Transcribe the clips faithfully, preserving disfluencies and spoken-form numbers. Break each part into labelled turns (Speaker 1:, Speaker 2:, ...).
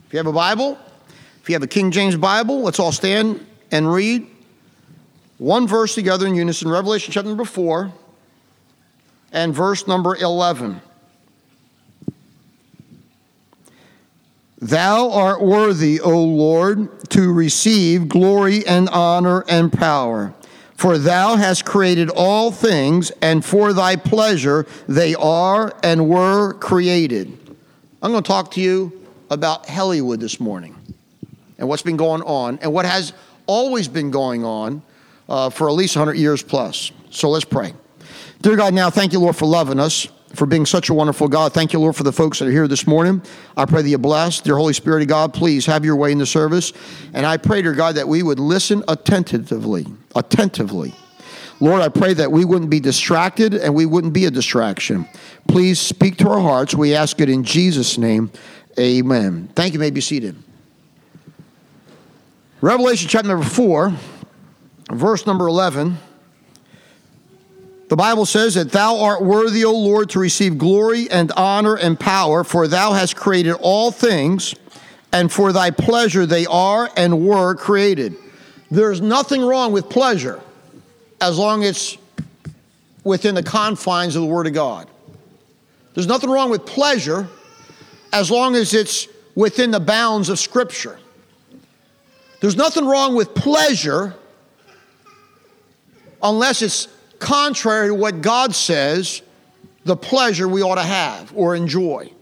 Speaker 1: If you have a Bible, if you have a King James Bible, let's all stand and read one verse together in unison. Revelation chapter number four and verse number eleven. Thou art worthy, O Lord, to receive glory and honor and power. For thou hast created all things, and for thy pleasure they are and were created. I'm going to talk to you about Hollywood this morning and what's been going on and what has always been going on uh, for at least one hundred years plus. So let's pray. Dear God, now thank you, Lord, for loving us, for being such a wonderful God. Thank you, Lord, for the folks that are here this morning. I pray that you bless. Dear Holy Spirit of God, please have your way in the service. And I pray, dear God, that we would listen attentively, attentively. Lord, I pray that we wouldn't be distracted and we wouldn't be a distraction. Please speak to our hearts. We ask it in Jesus' name. Amen. Thank you. You may be seated. Revelation chapter number four, verse number eleven. The Bible says that thou art worthy, O Lord, to receive glory and honor and power, for thou hast created all things, and for thy pleasure they are and were created. There's nothing wrong with pleasure as long as it's within the confines of the Word of God. There's nothing wrong with pleasure as long as it's within the bounds of Scripture. There's nothing wrong with pleasure unless it's contrary to what God says the pleasure we ought to have or enjoy.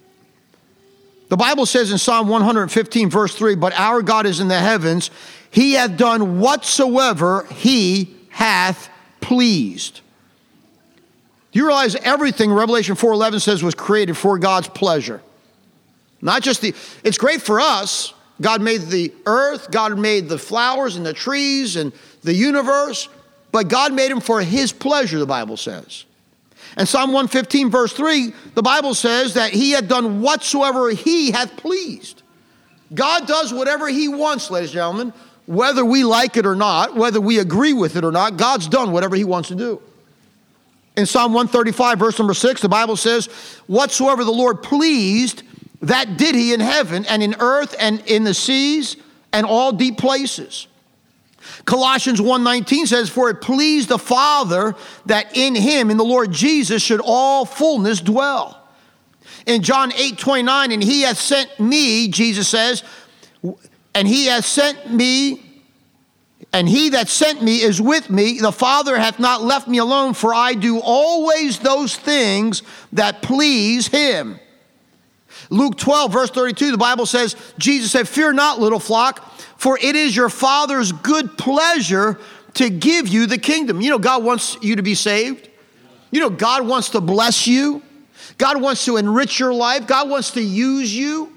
Speaker 1: The Bible says in Psalm one fifteen, verse three, but our God is in the heavens. He hath done whatsoever he hath pleased. Do you realize everything Revelation four eleven says was created for God's pleasure? Not just the, it's great for us. God made the earth, God made the flowers and the trees and the universe, but God made them for his pleasure, the Bible says. And Psalm one fifteen, verse three, the Bible says that he had done whatsoever he hath pleased. God does whatever he wants, ladies and gentlemen, whether we like it or not, whether we agree with it or not, God's done whatever he wants to do. In Psalm one thirty-five, verse number six, the Bible says, whatsoever the Lord pleased, that did he in heaven and in earth and in the seas and all deep places. Colossians one nineteen says, for it pleased the Father that in him, in the Lord Jesus, should all fullness dwell. In John eight twenty-nine, and he hath sent me, Jesus says, and he hath sent me, and he that sent me is with me. The Father hath not left me alone, for I do always those things that please him. Luke twelve, verse thirty-two, the Bible says, Jesus said, fear not, little flock, for it is your Father's good pleasure to give you the kingdom. You know, God wants you to be saved. You know, God wants to bless you. God wants to enrich your life. God wants to use you.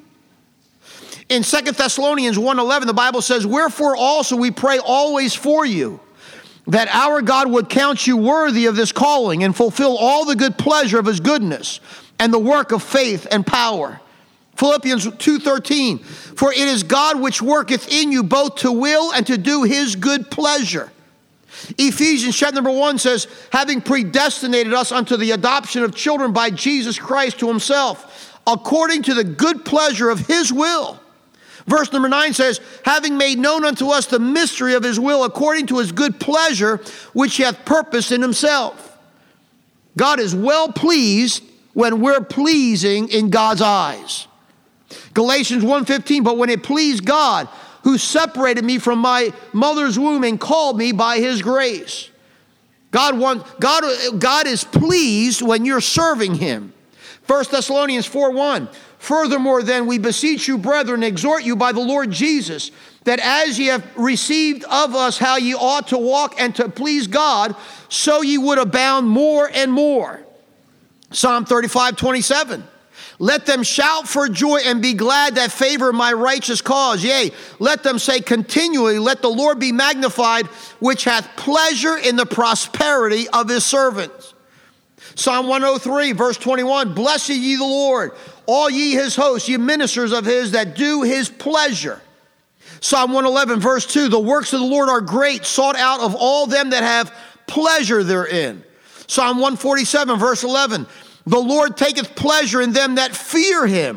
Speaker 1: In Second Thessalonians one eleven, the Bible says, wherefore also we pray always for you, that our God would count you worthy of this calling and fulfill all the good pleasure of his goodness and the work of faith and power. Philippians two thirteen, for it is God which worketh in you both to will and to do his good pleasure. Ephesians chapter number one says, having predestinated us unto the adoption of children by Jesus Christ to himself, according to the good pleasure of his will. Verse number nine says, having made known unto us the mystery of his will, according to his good pleasure, which he hath purposed in himself. God is well pleased when we're pleasing in God's eyes. Galatians one fifteen, but when it pleased God, who separated me from my mother's womb and called me by his grace. God, want, God, God is pleased when you're serving him. First Thessalonians four one, furthermore then we beseech you, brethren, exhort you by the Lord Jesus, that as ye have received of us how ye ought to walk and to please God, so ye would abound more and more. Psalm thirty-five twenty-seven. Let them shout for joy and be glad that favor my righteous cause. Yea, let them say continually, let the Lord be magnified, which hath pleasure in the prosperity of his servants. Psalm one oh three, verse twenty-one, blessed ye the Lord, all ye his hosts, ye ministers of his that do his pleasure. Psalm one eleven, verse two, the works of the Lord are great, sought out of all them that have pleasure therein. Psalm one forty-seven, verse eleven, the Lord taketh pleasure in them that fear him,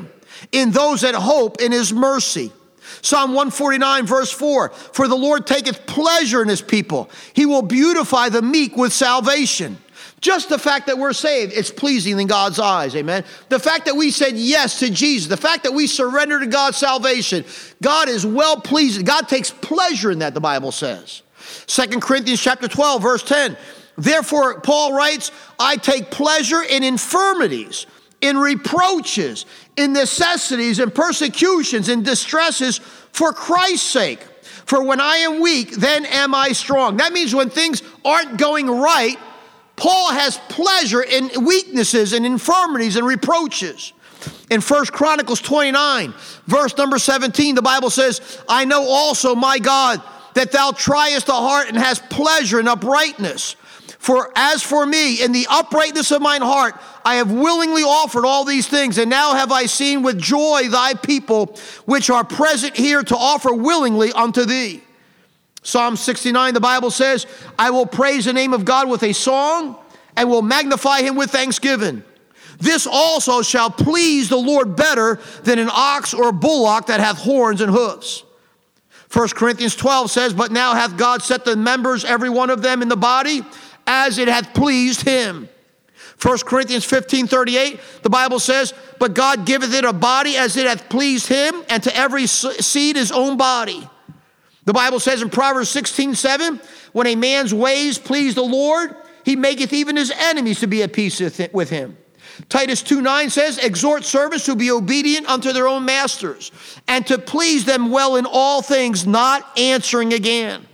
Speaker 1: in those that hope in his mercy. Psalm one forty-nine, verse four, for the Lord taketh pleasure in his people. He will beautify the meek with salvation. Just the fact that we're saved, it's pleasing in God's eyes, amen? The fact that we said yes to Jesus, the fact that we surrender to God's salvation, God is well pleased. God takes pleasure in that, the Bible says. Second Corinthians chapter twelve, verse ten, therefore, Paul writes, I take pleasure in infirmities, in reproaches, in necessities, in persecutions, in distresses for Christ's sake. For when I am weak, then am I strong. That means when things aren't going right, Paul has pleasure in weaknesses and infirmities and reproaches. In First Chronicles twenty-nine, verse number seventeen, the Bible says, I know also, my God, that thou triest the heart and hast pleasure in uprightness. For as for me, in the uprightness of mine heart, I have willingly offered all these things, and now have I seen with joy thy people, which are present here to offer willingly unto thee. Psalm sixty-nine, the Bible says, I will praise the name of God with a song, and will magnify him with thanksgiving. This also shall please the Lord better than an ox or a bullock that hath horns and hoofs. First Corinthians twelve says, but now hath God set the members, every one of them in the body, as it hath pleased him. First Corinthians fifteen thirty-eight, the Bible says, but God giveth it a body as it hath pleased him, and to every seed his own body. The Bible says in Proverbs sixteen seven, when a man's ways please the Lord, he maketh even his enemies to be at peace with him. Titus two nine says, exhort servants to be obedient unto their own masters, and to please them well in all things, not answering again.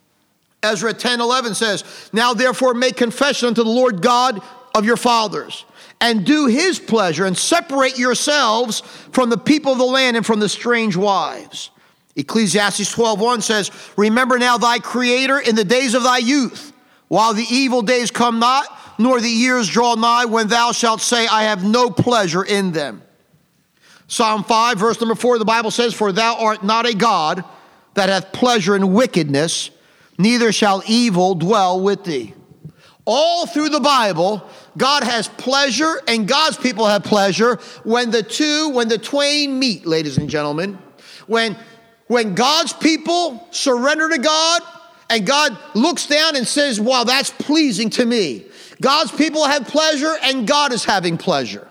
Speaker 1: Ezra ten eleven says, now therefore make confession unto the Lord God of your fathers, and do his pleasure, and separate yourselves from the people of the land and from the strange wives. Ecclesiastes twelve one says, remember now thy Creator in the days of thy youth, while the evil days come not, nor the years draw nigh, when thou shalt say, I have no pleasure in them. Psalm five, verse number four, the Bible says, for thou art not a God that hath pleasure in wickedness, neither shall evil dwell with thee. All through the Bible, God has pleasure, and God's people have pleasure when the two, when the twain meet, ladies and gentlemen. When When God's people surrender to God, and God looks down and says, wow, that's pleasing to me. God's people have pleasure, and God is having pleasure.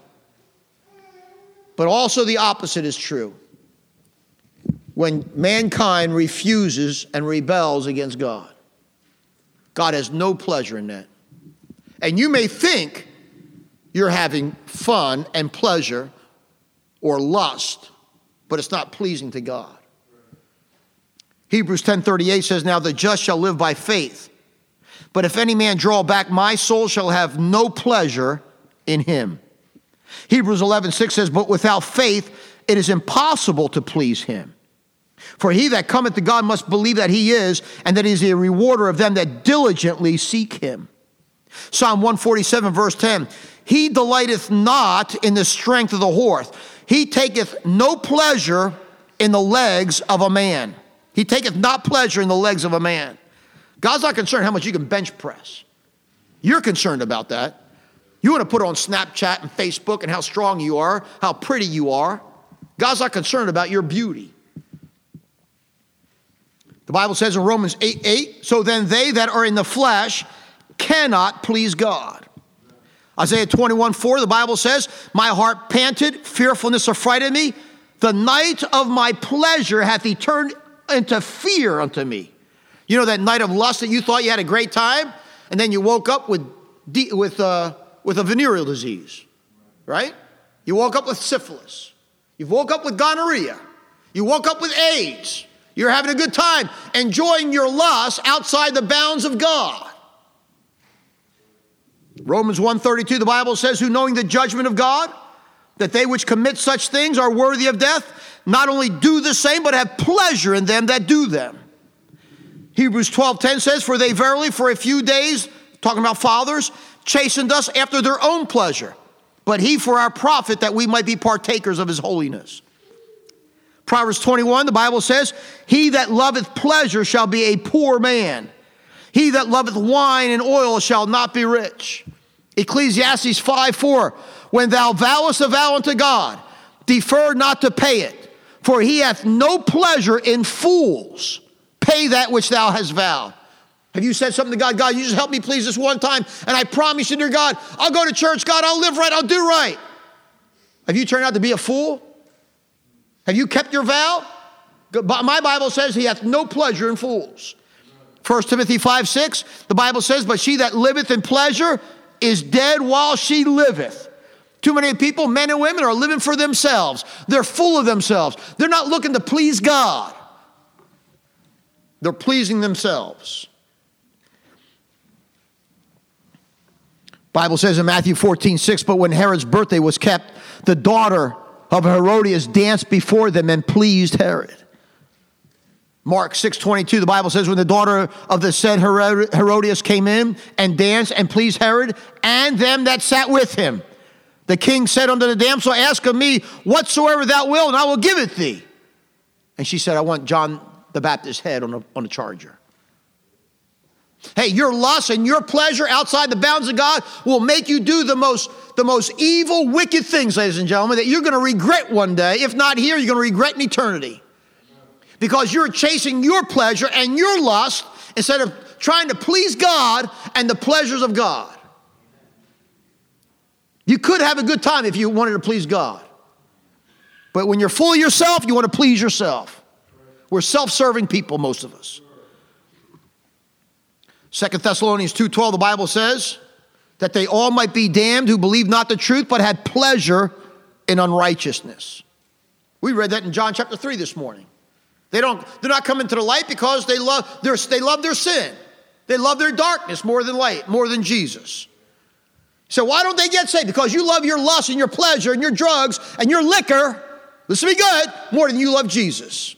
Speaker 1: But also the opposite is true. When mankind refuses and rebels against God, God has no pleasure in that. And you may think you're having fun and pleasure or lust, but it's not pleasing to God. Hebrews ten thirty-eight says, now the just shall live by faith. But if any man draw back, my soul shall have no pleasure in him. Hebrews eleven six says, but without faith it is impossible to please him. For he that cometh to God must believe that he is, and that he is a rewarder of them that diligently seek him. Psalm one forty-seven, verse ten, he delighteth not in the strength of the horse. He taketh no pleasure in the legs of a man. He taketh not pleasure in the legs of a man. God's not concerned how much you can bench press. You're concerned about that. You want to put on Snapchat and Facebook and how strong you are, how pretty you are. God's not concerned about your beauty. The Bible says in Romans eight eight, so then they that are in the flesh cannot please God. Isaiah twenty-one four, the Bible says, my heart panted, fearfulness affrighted me. The night of my pleasure hath he turned into fear unto me. You know that night of lust that you thought you had a great time, and then you woke up with with uh, with a venereal disease, right? You woke up with syphilis. You woke up with gonorrhea. You woke up with AIDS. You're having a good time, enjoying your lust outside the bounds of God. Romans one thirty-two, the Bible says, who knowing the judgment of God, that they which commit such things are worthy of death, not only do the same, but have pleasure in them that do them. Hebrews twelve ten says, for they verily for a few days, talking about fathers, chastened us after their own pleasure, but he for our profit, that we might be partakers of his holiness. Proverbs twenty-one, the Bible says, he that loveth pleasure shall be a poor man. He that loveth wine and oil shall not be rich. Ecclesiastes five four, when thou vowest a vow unto God, defer not to pay it, for he hath no pleasure in fools. Pay that which thou hast vowed. Have you said something to God? God, you just help me please this one time, and I promise you, dear God, I'll go to church. God, I'll live right. I'll do right. Have you turned out to be a fool? Have you kept your vow? My Bible says he hath no pleasure in fools. First Timothy five six, the Bible says, but she that liveth in pleasure is dead while she liveth. Too many people, men and women, are living for themselves. They're full of themselves. They're not looking to please God. They're pleasing themselves. Bible says in Matthew fourteen six, but when Herod's birthday was kept, the daughter of Herodias danced before them and pleased Herod. Mark six twenty-two, the Bible says, when the daughter of the said Herodias came in and danced and pleased Herod and them that sat with him, the king said unto the damsel, ask of me whatsoever thou wilt, and I will give it thee. And she said, I want John the Baptist's head on a, on a charger. Hey, your lust and your pleasure outside the bounds of God will make you do the most, the most evil, wicked things, ladies and gentlemen, that you're going to regret one day. If not here, you're going to regret in eternity. Because you're chasing your pleasure and your lust instead of trying to please God and the pleasures of God. You could have a good time if you wanted to please God. But when you're full of yourself, you want to please yourself. We're self-serving people, most of us. Second Thessalonians two twelve, the Bible says that they all might be damned who believe not the truth, but had pleasure in unrighteousness. We read that in John chapter three this morning. They don't, they're not coming to the light because they love their, they love their sin. They love their darkness more than light, more than Jesus. So why don't they get saved? Because you love your lust and your pleasure and your drugs and your liquor, listen to me good, more than you love Jesus.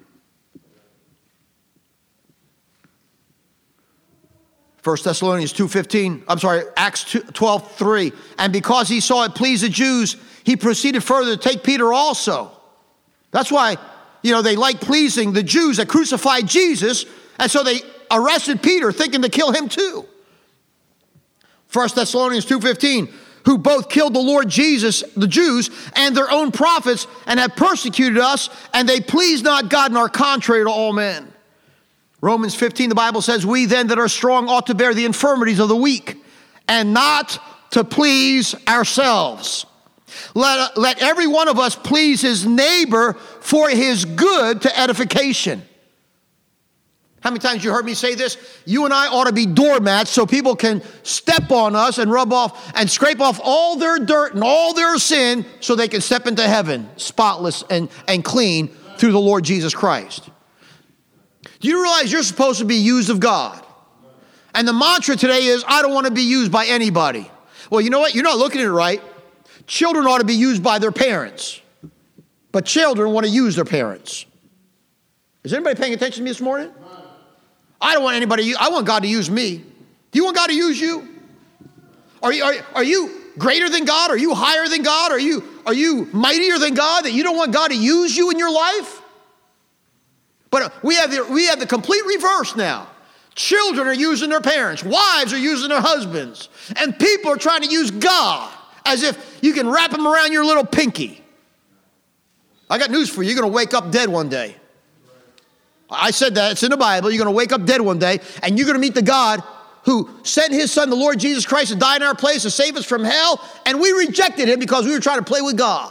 Speaker 1: First Thessalonians two fifteen, I'm sorry, Acts twelve three. And because he saw it please the Jews, he proceeded further to take Peter also. That's why, you know, they like pleasing the Jews that crucified Jesus, and so they arrested Peter thinking to kill him too. First Thessalonians two fifteen, who both killed the Lord Jesus, the Jews, and their own prophets, and have persecuted us, and they please not God and are contrary to all men. Romans fifteen, the Bible says, we then that are strong ought to bear the infirmities of the weak, and not to please ourselves. Let, let every one of us please his neighbor for his good to edification. How many times you heard me say this? You and I ought to be doormats so people can step on us and rub off and scrape off all their dirt and all their sin so they can step into heaven spotless and, and clean through the Lord Jesus Christ. Do you realize you're supposed to be used of God? And the mantra today is, I don't want to be used by anybody. Well, you know what? You're not looking at it right. Children ought to be used by their parents. But children want to use their parents. Is anybody paying attention to me this morning? I don't want anybody, I want God to use me. Do you want God to use you? Are you, are, are you greater than God? Are you higher than God? Are you, are you mightier than God that you don't want God to use you in your life? But we have the, we have the complete reverse now. Children are using their parents. Wives are using their husbands. And people are trying to use God as if you can wrap them around your little pinky. I got news for you. You're going to wake up dead one day. I said that. It's in the Bible. You're going to wake up dead one day, and you're going to meet the God who sent his son, the Lord Jesus Christ, to die in our place to save us from hell, and we rejected him because we were trying to play with God.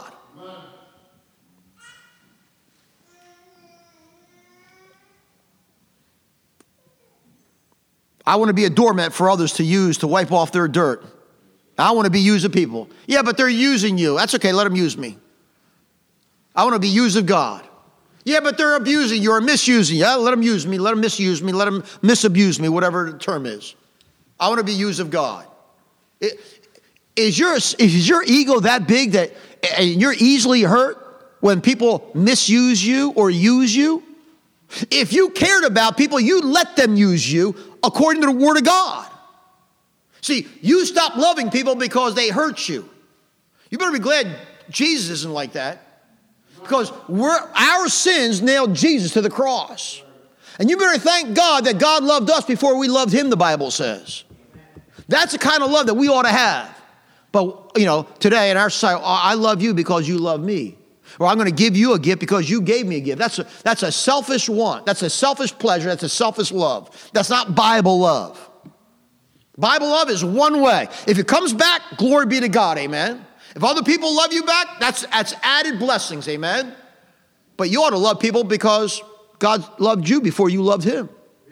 Speaker 1: I want to be a doormat for others to use to wipe off their dirt. I want to be used of people. Yeah, but they're using you. That's okay. Let them use me. I want to be used of God. Yeah, but they're abusing you or misusing you. Yeah, let them use me. Let them misuse me. Let them misabuse me, whatever the term is. I want to be used of God. It, is, your, is your ego that big that and you're easily hurt when people misuse you or use you? If you cared about people, you'd let them use you according to the Word of God. See, you stop loving people because they hurt you. You better be glad Jesus isn't like that. Because we're, our sins nailed Jesus to the cross. And you better thank God that God loved us before we loved him, the Bible says. That's the kind of love that we ought to have. But, you know, today in our society, I love you because you love me. Or I'm going to give you a gift because you gave me a gift. That's a, that's a selfish want. That's a selfish pleasure. That's a selfish love. That's not Bible love. Bible love is one way. If it comes back, glory be to God, amen. If other people love you back, that's, that's added blessings, amen. But you ought to love people because God loved you before you loved him.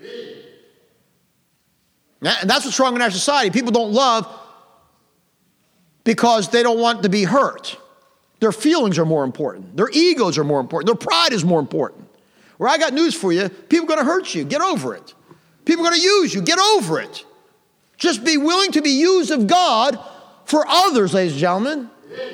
Speaker 1: And that's what's wrong in our society. People don't love because they don't want to be hurt. Their feelings are more important. Their egos are more important. Their pride is more important. Well, I got news for you. People are going to hurt you. Get over it. People are going to use you. Get over it. Just be willing to be used of God for others, ladies and gentlemen.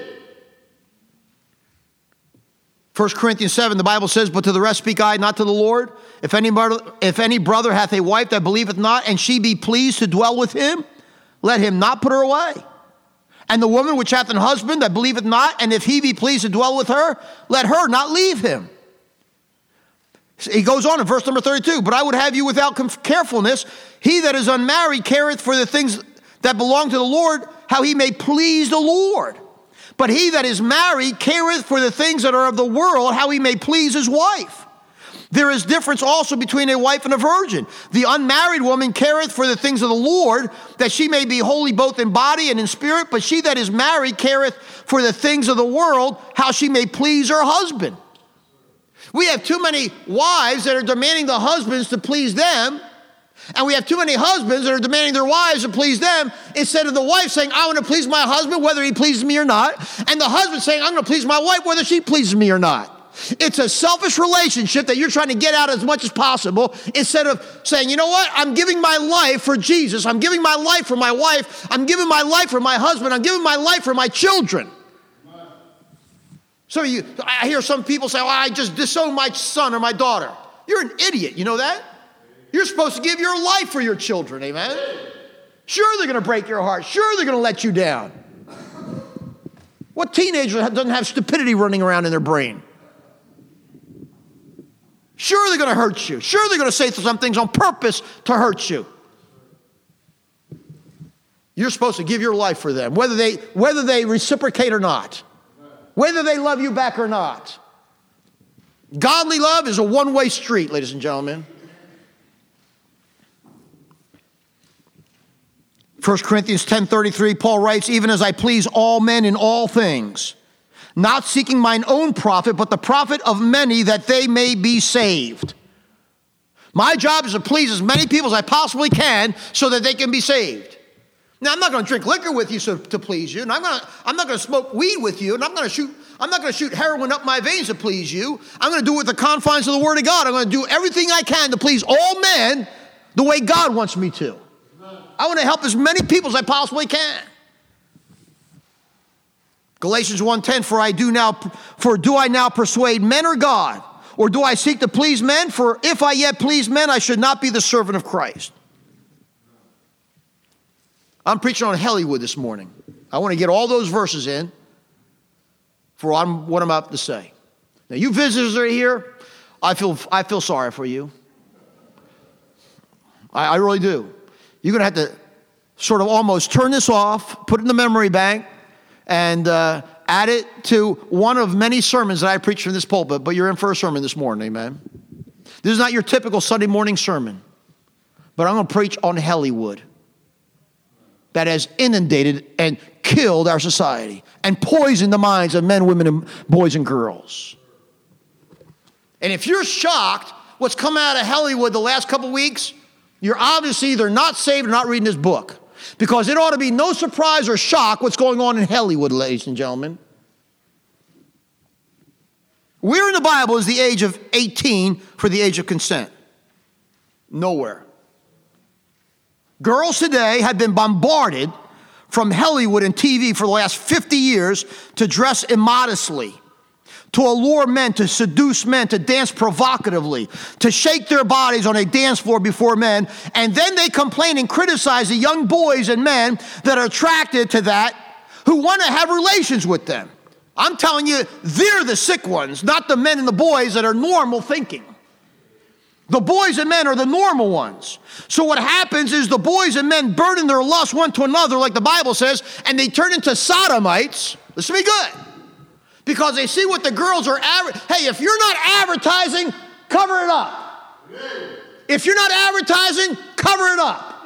Speaker 1: First Corinthians seven, the Bible says, but to the rest speak I, not to the Lord. If any, if any brother hath a wife that believeth not, and she be pleased to dwell with him, let him not put her away. And the woman which hath an husband that believeth not, and if he be pleased to dwell with her, let her not leave him. He goes on in verse number thirty-two, but I would have you without carefulness. He that is unmarried careth for the things that belong to the Lord, how he may please the Lord. But he that is married careth for the things that are of the world, how he may please his wife. There is difference also between a wife and a virgin. The unmarried woman careth for the things of the Lord, that she may be holy both in body and in spirit. But she that is married careth for the things of the world, how she may please her husband. We have too many wives that are demanding the husbands to please them. And we have too many husbands that are demanding their wives to please them, instead of the wife saying, I want to please my husband whether he pleases me or not. And the husband saying, I'm going to please my wife whether she pleases me or not. It's a selfish relationship that you're trying to get out as much as possible, instead of saying, you know what, I'm giving my life for Jesus. I'm giving my life for my wife. I'm giving my life for my husband. I'm giving my life for my children. So you, I hear some people say, well, I just disowned my son or my daughter. You're an idiot, you know that? You're supposed to give your life for your children, amen? Sure, they're going to break your heart. Sure, they're going to let you down. What teenager doesn't have stupidity running around in their brain? Sure, they're going to hurt you. Sure, they're going to say some things on purpose to hurt you. You're supposed to give your life for them, whether they, whether they reciprocate or not, whether they love you back or not. Godly love is a one-way street, ladies and gentlemen. First Corinthians ten thirty-three, Paul writes, even as I please all men in all things, not seeking mine own profit, but the profit of many, that they may be saved. My job is to please as many people as I possibly can so that they can be saved. Now, I'm not going to drink liquor with you so, to please you, and I'm, gonna, I'm not going to smoke weed with you, and I'm going to shoot I'm not going to shoot heroin up my veins to please you. I'm going to do it with the confines of the Word of God. I'm going to do everything I can to please all men the way God wants me to. I want to help as many people as I possibly can. Galatians one ten, for I do now, for do I now persuade men or God? Or do I seek to please men? For if I yet please men, I should not be the servant of Christ. I'm preaching on Hollywood this morning. I want to get all those verses in for what I'm, what I'm about to say. Now, you visitors that are here, I feel, I feel sorry for you. I, I really do. You're going to have to sort of almost turn this off, put it in the memory bank, and uh, add it to one of many sermons that I preach from this pulpit, but you're in for a sermon this morning, amen? This is not your typical Sunday morning sermon, but I'm going to preach on Hollywood that has inundated and killed our society and poisoned the minds of men, women, and boys and girls. And if you're shocked what's come out of Hollywood the last couple weeks, you're obviously either not saved or not reading this book. Because it ought to be no surprise or shock what's going on in Hollywood, ladies and gentlemen. Where in the Bible is the age of eighteen for the age of consent? Nowhere. Girls today have been bombarded from Hollywood and T V for the last fifty years to dress immodestly, to allure men, to seduce men, to dance provocatively, to shake their bodies on a dance floor before men, and then they complain and criticize the young boys and men that are attracted to that, who want to have relations with them. I'm telling you, they're the sick ones, not the men and the boys that are normal thinking. The boys and men are the normal ones. So what happens is the boys and men burden their lust one to another, like the Bible says, and they turn into sodomites. Listen to me good. because they see what the girls are adver- Hey, if you're not advertising, cover it up. If you're not advertising, cover it up.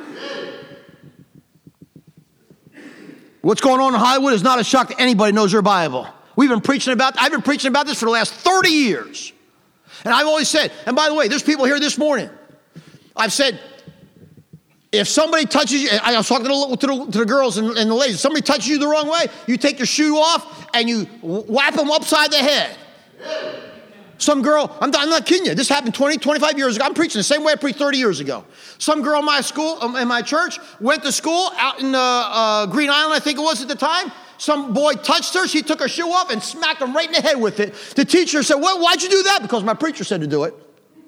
Speaker 1: What's going on in Hollywood is not a shock to anybody who knows their Bible. We've been preaching about, I've been preaching about this for the last thirty years. And I've always said, and by the way, there's people here this morning. I've said, if somebody touches you, I was talking to the, to the, to the girls and, and the ladies, if somebody touches you the wrong way, you take your shoe off and you whap them upside the head. Some girl, I'm not, I'm not kidding you, this happened twenty, twenty-five years ago. I'm preaching the same way I preached thirty years ago. Some girl in my school, um, in my church, went to school out in uh, uh, Green Island, I think it was at the time. Some boy touched her, she took her shoe off and smacked him right in the head with it. The teacher said, well, why'd you do that? Because my preacher said to do it.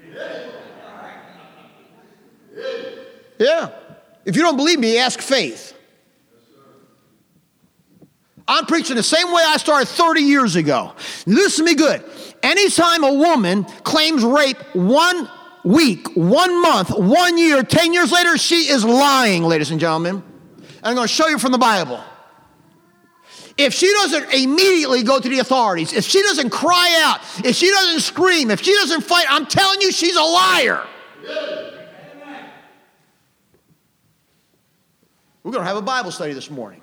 Speaker 1: Yeah. If you don't believe me, ask Faith. I'm preaching the same way I started thirty years ago. Listen to me good. Anytime a woman claims rape one week, one month, one year, ten years later, she is lying, ladies and gentlemen. And I'm going to show you from the Bible. If she doesn't immediately go to the authorities, if she doesn't cry out, if she doesn't scream, if she doesn't fight, I'm telling you, she's a liar. We're going to have a Bible study this morning.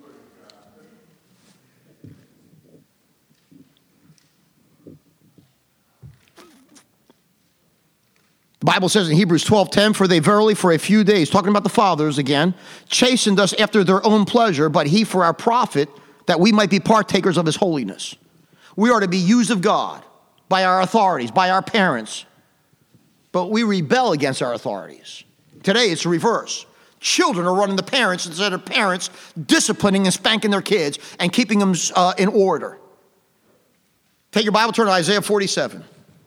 Speaker 1: The Bible says in Hebrews twelve ten, for they verily for a few days, talking about the fathers again, chastened us after their own pleasure, but he for our profit, that we might be partakers of his holiness. We are to be used of God by our authorities, by our parents, but we rebel against our authorities. Today it's the reverse. Children are running the parents instead of parents disciplining and spanking their kids and keeping them uh, in order. Take your Bible, turn to Isaiah forty-seven.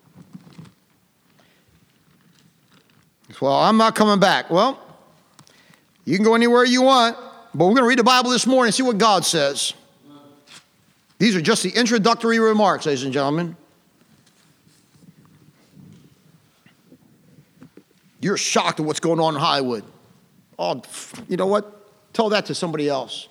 Speaker 1: Well, I'm not coming back. Well, you can go anywhere you want, but we're going to read the Bible this morning and see what God says. These are just the introductory remarks, ladies and gentlemen. You're shocked at what's going on in Hollywood. Oh, you know what? Tell that to somebody else.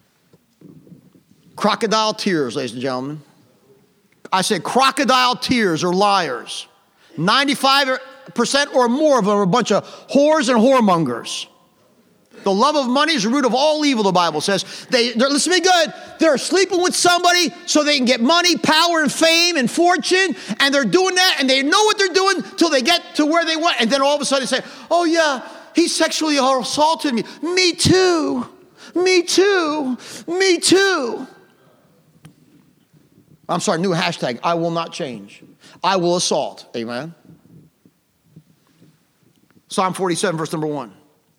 Speaker 1: Crocodile tears, ladies and gentlemen. I said crocodile tears are liars. ninety-five percent or more of them are a bunch of whores and whoremongers. The love of money is the root of all evil, the Bible says. They, listen to me good, they're sleeping with somebody so they can get money, power, and fame, and fortune, and they're doing that, and they know what they're doing until they get to where they want, and then all of a sudden they say, oh yeah, he sexually assaulted me. Me too. Me too. Me too. I'm sorry, new hashtag, I will not change. I will assault. Amen. Psalm forty-seven, verse number one.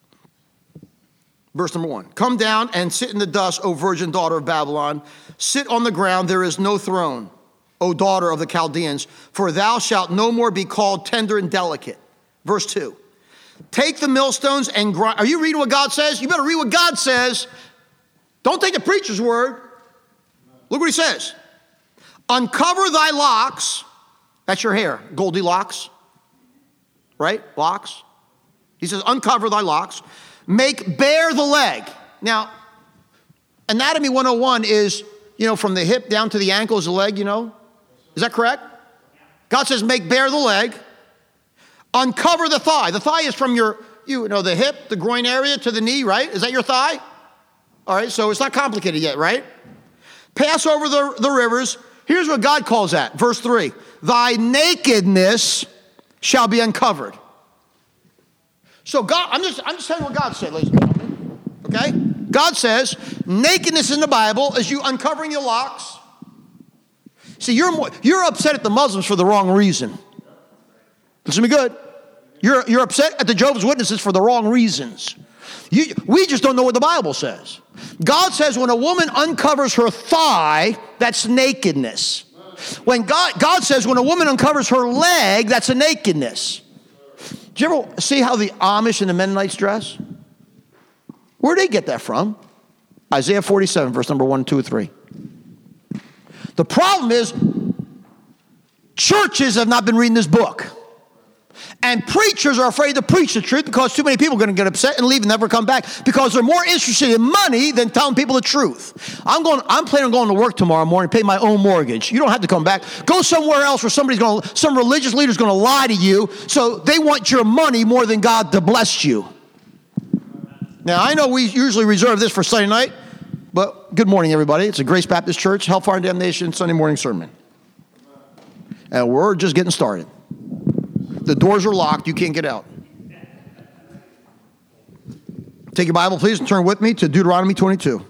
Speaker 1: Verse number one. Come down and sit in the dust, O virgin daughter of Babylon. Sit on the ground, there is no throne, O daughter of the Chaldeans, for thou shalt no more be called tender and delicate. Verse two. Take the millstones and grind. Are you reading what God says? You better read what God says. Don't take the preacher's word. Look what he says. Uncover thy locks. That's your hair. Goldilocks. Right? Locks. He says, uncover thy locks. Make bare the leg. Now, Anatomy one oh one is, you know, from the hip down to the ankle is the leg, you know. Is that correct? God says, make bare the leg. Uncover the thigh. The thigh is from your, you know, the hip, the groin area to the knee, right? Is that your thigh? All right, so it's not complicated yet, right? Pass over the, the rivers. Here's what God calls that. Verse three. Thy nakedness shall be uncovered. So God, I'm just, I'm just telling you what God said, ladies and gentlemen. Okay? God says, nakedness in the Bible is you uncovering your locks. See, you're more, you're upset at the Muslims for the wrong reason. Listen to me good. You're, you're upset at the Jehovah's Witnesses for the wrong reasons. You, we just don't know what the Bible says. God says when a woman uncovers her thigh, that's nakedness. When God, God says when a woman uncovers her leg, that's a nakedness. Do you ever see how the Amish and the Mennonites dress? Where did they get that from? Isaiah forty-seven, verse number one, two, and three. The problem is churches have not been reading this book. And preachers are afraid to preach the truth because too many people are going to get upset and leave and never come back because they're more interested in money than telling people the truth. I'm going. I'm planning on going to work tomorrow morning, pay my own mortgage. You don't have to come back. Go somewhere else where somebody's going. to, Some religious leader's going to lie to you, so they want your money more than God to bless you. Now I know we usually reserve this for Sunday night, but good morning, everybody. It's a Grace Baptist Church, Hellfire and Damnation Sunday morning sermon, and we're just getting started. The doors are locked. You can't get out. Take your Bible, please, and turn with me to Deuteronomy twenty-two.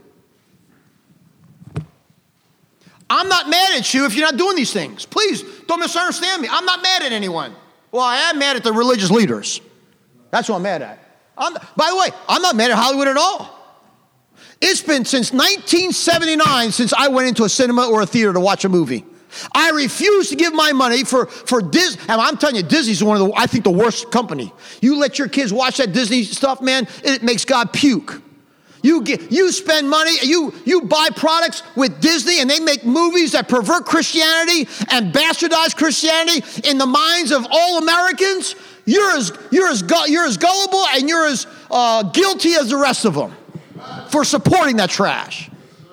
Speaker 1: I'm not mad at you if you're not doing these things. Please, don't misunderstand me. I'm not mad at anyone. Well, I am mad at the religious leaders. That's what I'm mad at. I'm, by the way, I'm not mad at Hollywood at all. It's been since nineteen seventy-nine since I went into a cinema or a theater to watch a movie. I refuse to give my money for, for Disney. And I'm telling you, Disney's one of the, I think, the worst company. You let your kids watch that Disney stuff, man, it makes God puke. You get, you spend money, you, you buy products with Disney, and they make movies that pervert Christianity and bastardize Christianity in the minds of all Americans. You're as, you're as, you're as gullible and you're as uh, guilty as the rest of them for supporting that trash.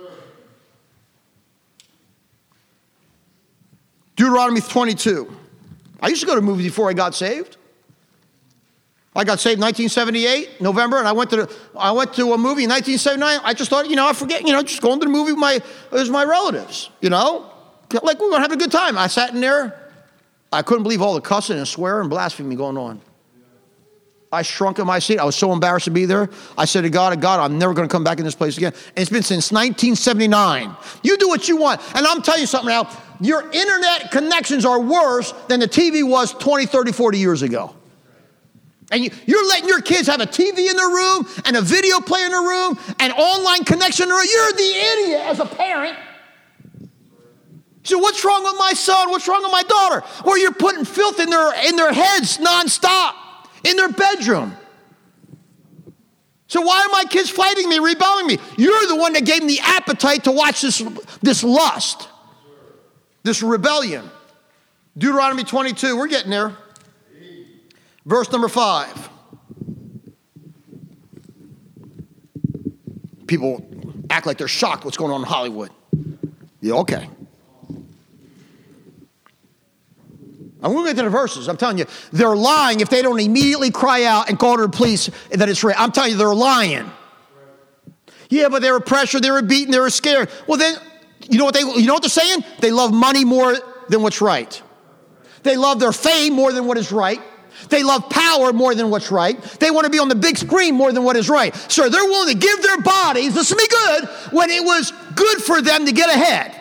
Speaker 1: Deuteronomy twenty-two. I used to go to movies before I got saved. I got saved in nineteen seventy-eight, November, and I went to the, I went to a movie in nineteen seventy-nine. I just thought, you know, I forget, you know, just going to the movie with my, with my relatives, you know, like we were going to have a good time. I sat in there. I couldn't believe all the cussing and swearing and blasphemy going on. I shrunk in my seat. I was so embarrassed to be there. I said to God, God, I'm never going to come back in this place again. And it's been since nineteen seventy-nine. You do what you want. And I'm telling you something now. Your internet connections are worse than the T V was twenty, thirty, forty years ago. And you, you're letting your kids have a T V in their room and a video player in their room and online connection in their room. You're the idiot as a parent. So what's wrong with my son? What's wrong with my daughter? Or you're putting filth in their, in their heads nonstop. In their bedroom. So why are my kids fighting me, rebelling me? You're the one that gave them the appetite to watch this, this lust, this rebellion. Deuteronomy twenty-two, we're getting there. Verse number five. People act like they're shocked what's going on in Hollywood. Yeah, okay. I'm going to get to the verses. I'm telling you, they're lying if they don't immediately cry out and call to the police that it's real. I'm telling you, they're lying. Yeah, but they were pressured, they were beaten, they were scared. Well, then, you know what they, you know what they're saying? They love money more than what's right. They love their fame more than what is right. They love power more than what's right. They want to be on the big screen more than what is right. So they're willing to give their bodies, listen to me good, when it was good for them to get ahead.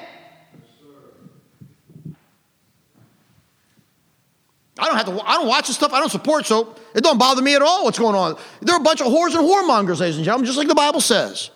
Speaker 1: I don't have to, I don't watch this stuff. I don't support, so it don't bother me at all what's going on. They're a bunch of whores and whoremongers, ladies and gentlemen, just like the Bible says.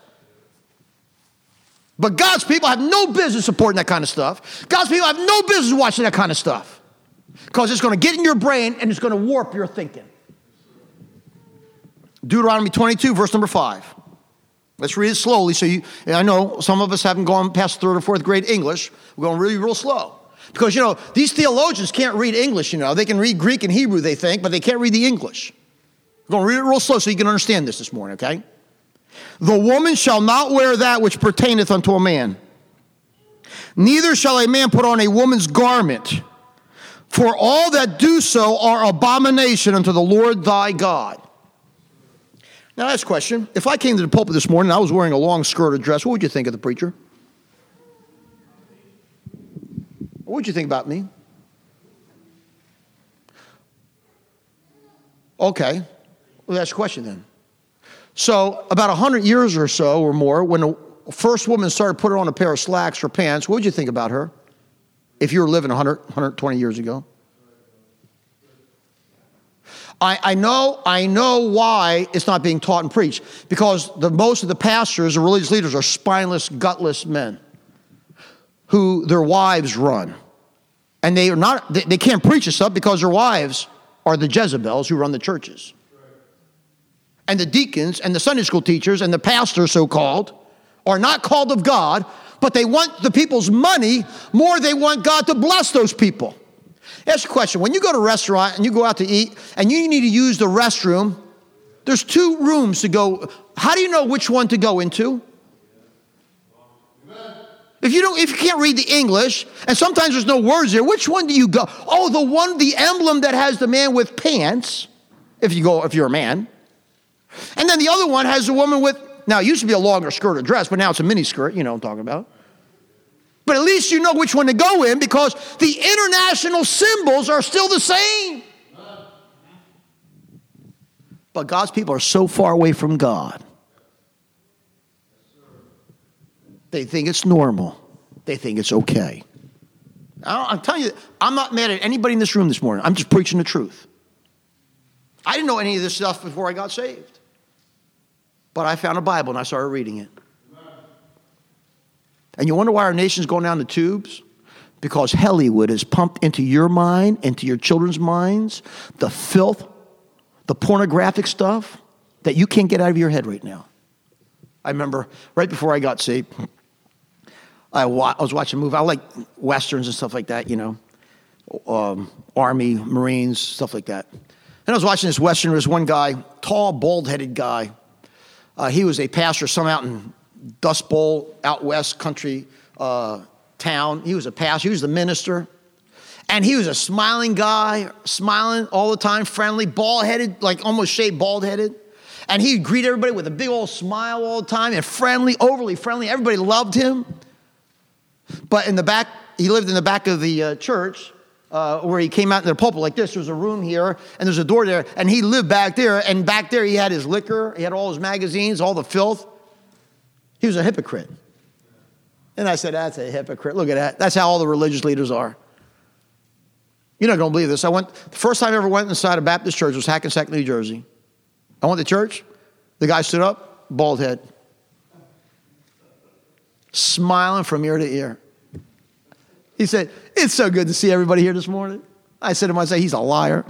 Speaker 1: But God's people have no business supporting that kind of stuff. God's people have no business watching that kind of stuff. Because it's going to get in your brain and it's going to warp your thinking. Deuteronomy twenty-two, verse number five. Let's read it slowly. So you, I know some of us haven't gone past third or fourth grade English. We're going really real slow. Because, you know, these theologians can't read English, you know. They can read Greek and Hebrew, they think, but they can't read the English. We're going to read it real slow so you can understand this this morning, okay? The woman shall not wear that which pertaineth unto a man. Neither shall a man put on a woman's garment. For all that do so are abomination unto the Lord thy God. Now, that's a question. If I came to the pulpit this morning and I was wearing a long skirt or dress, what would you think of the preacher? What would you think about me? Okay. Well, that's a question then. So about one hundred years or so or more, when the first woman started putting on a pair of slacks or pants, what would you think about her if you were living one hundred, one hundred twenty years ago? I, I know I know why it's not being taught and preached. Because the, most of the pastors or religious leaders are spineless, gutless men who their wives run. And they are not, they, they can't preach this stuff because their wives are the Jezebels who run the churches. And the deacons and the Sunday school teachers and the pastors, so-called, are not called of God, but they want the people's money more than they want God to bless those people. Ask a question. When you go to a restaurant and you go out to eat and you need to use the restroom, there's two rooms to go. How do you know which one to go into? If you don't, if you can't read the English, and sometimes there's no words there, which one do you go? Oh, the one, the emblem that has the man with pants, if you go, if you're a man. And then the other one has the woman with, now it used to be a longer skirt or dress, but now it's a mini skirt, you know what I'm talking about. But at least you know which one to go in because the international symbols are still the same. But God's people are so far away from God. They think it's normal. They think it's okay. I'm telling you, I'm not mad at anybody in this room this morning. I'm just preaching the truth. I didn't know any of this stuff before I got saved. But I found a Bible and I started reading it. And you wonder why our nation's going down the tubes? Because Hollywood has pumped into your mind, into your children's minds, the filth, the pornographic stuff that you can't get out of your head right now. I remember right before I got saved, I, wa- I was watching a movie. I like Westerns and stuff like that, you know, um, Army, Marines, stuff like that. And I was watching this Western. There was one guy, tall, bald-headed guy. Uh, he was a pastor, some out in Dust Bowl, out west country uh, town. He was a pastor. He was the minister. And he was a smiling guy, smiling all the time, friendly, bald-headed, like almost shaved bald-headed. And he'd greet everybody with a big old smile all the time and friendly, overly friendly. Everybody loved him. But in the back, he lived in the back of the uh, church uh, where he came out in the pulpit like this. There's a room here and there's a door there. And he lived back there. And back there he had his liquor. He had all his magazines, all the filth. He was a hypocrite. And I said, that's a hypocrite. Look at that. That's how all the religious leaders are. You're not going to believe this. I went, the first time I ever went inside a Baptist church was Hackensack, New Jersey. I went to church. The guy stood up, bald head, smiling from ear to ear. He said, it's so good to see everybody here this morning. I said to myself, he's a liar.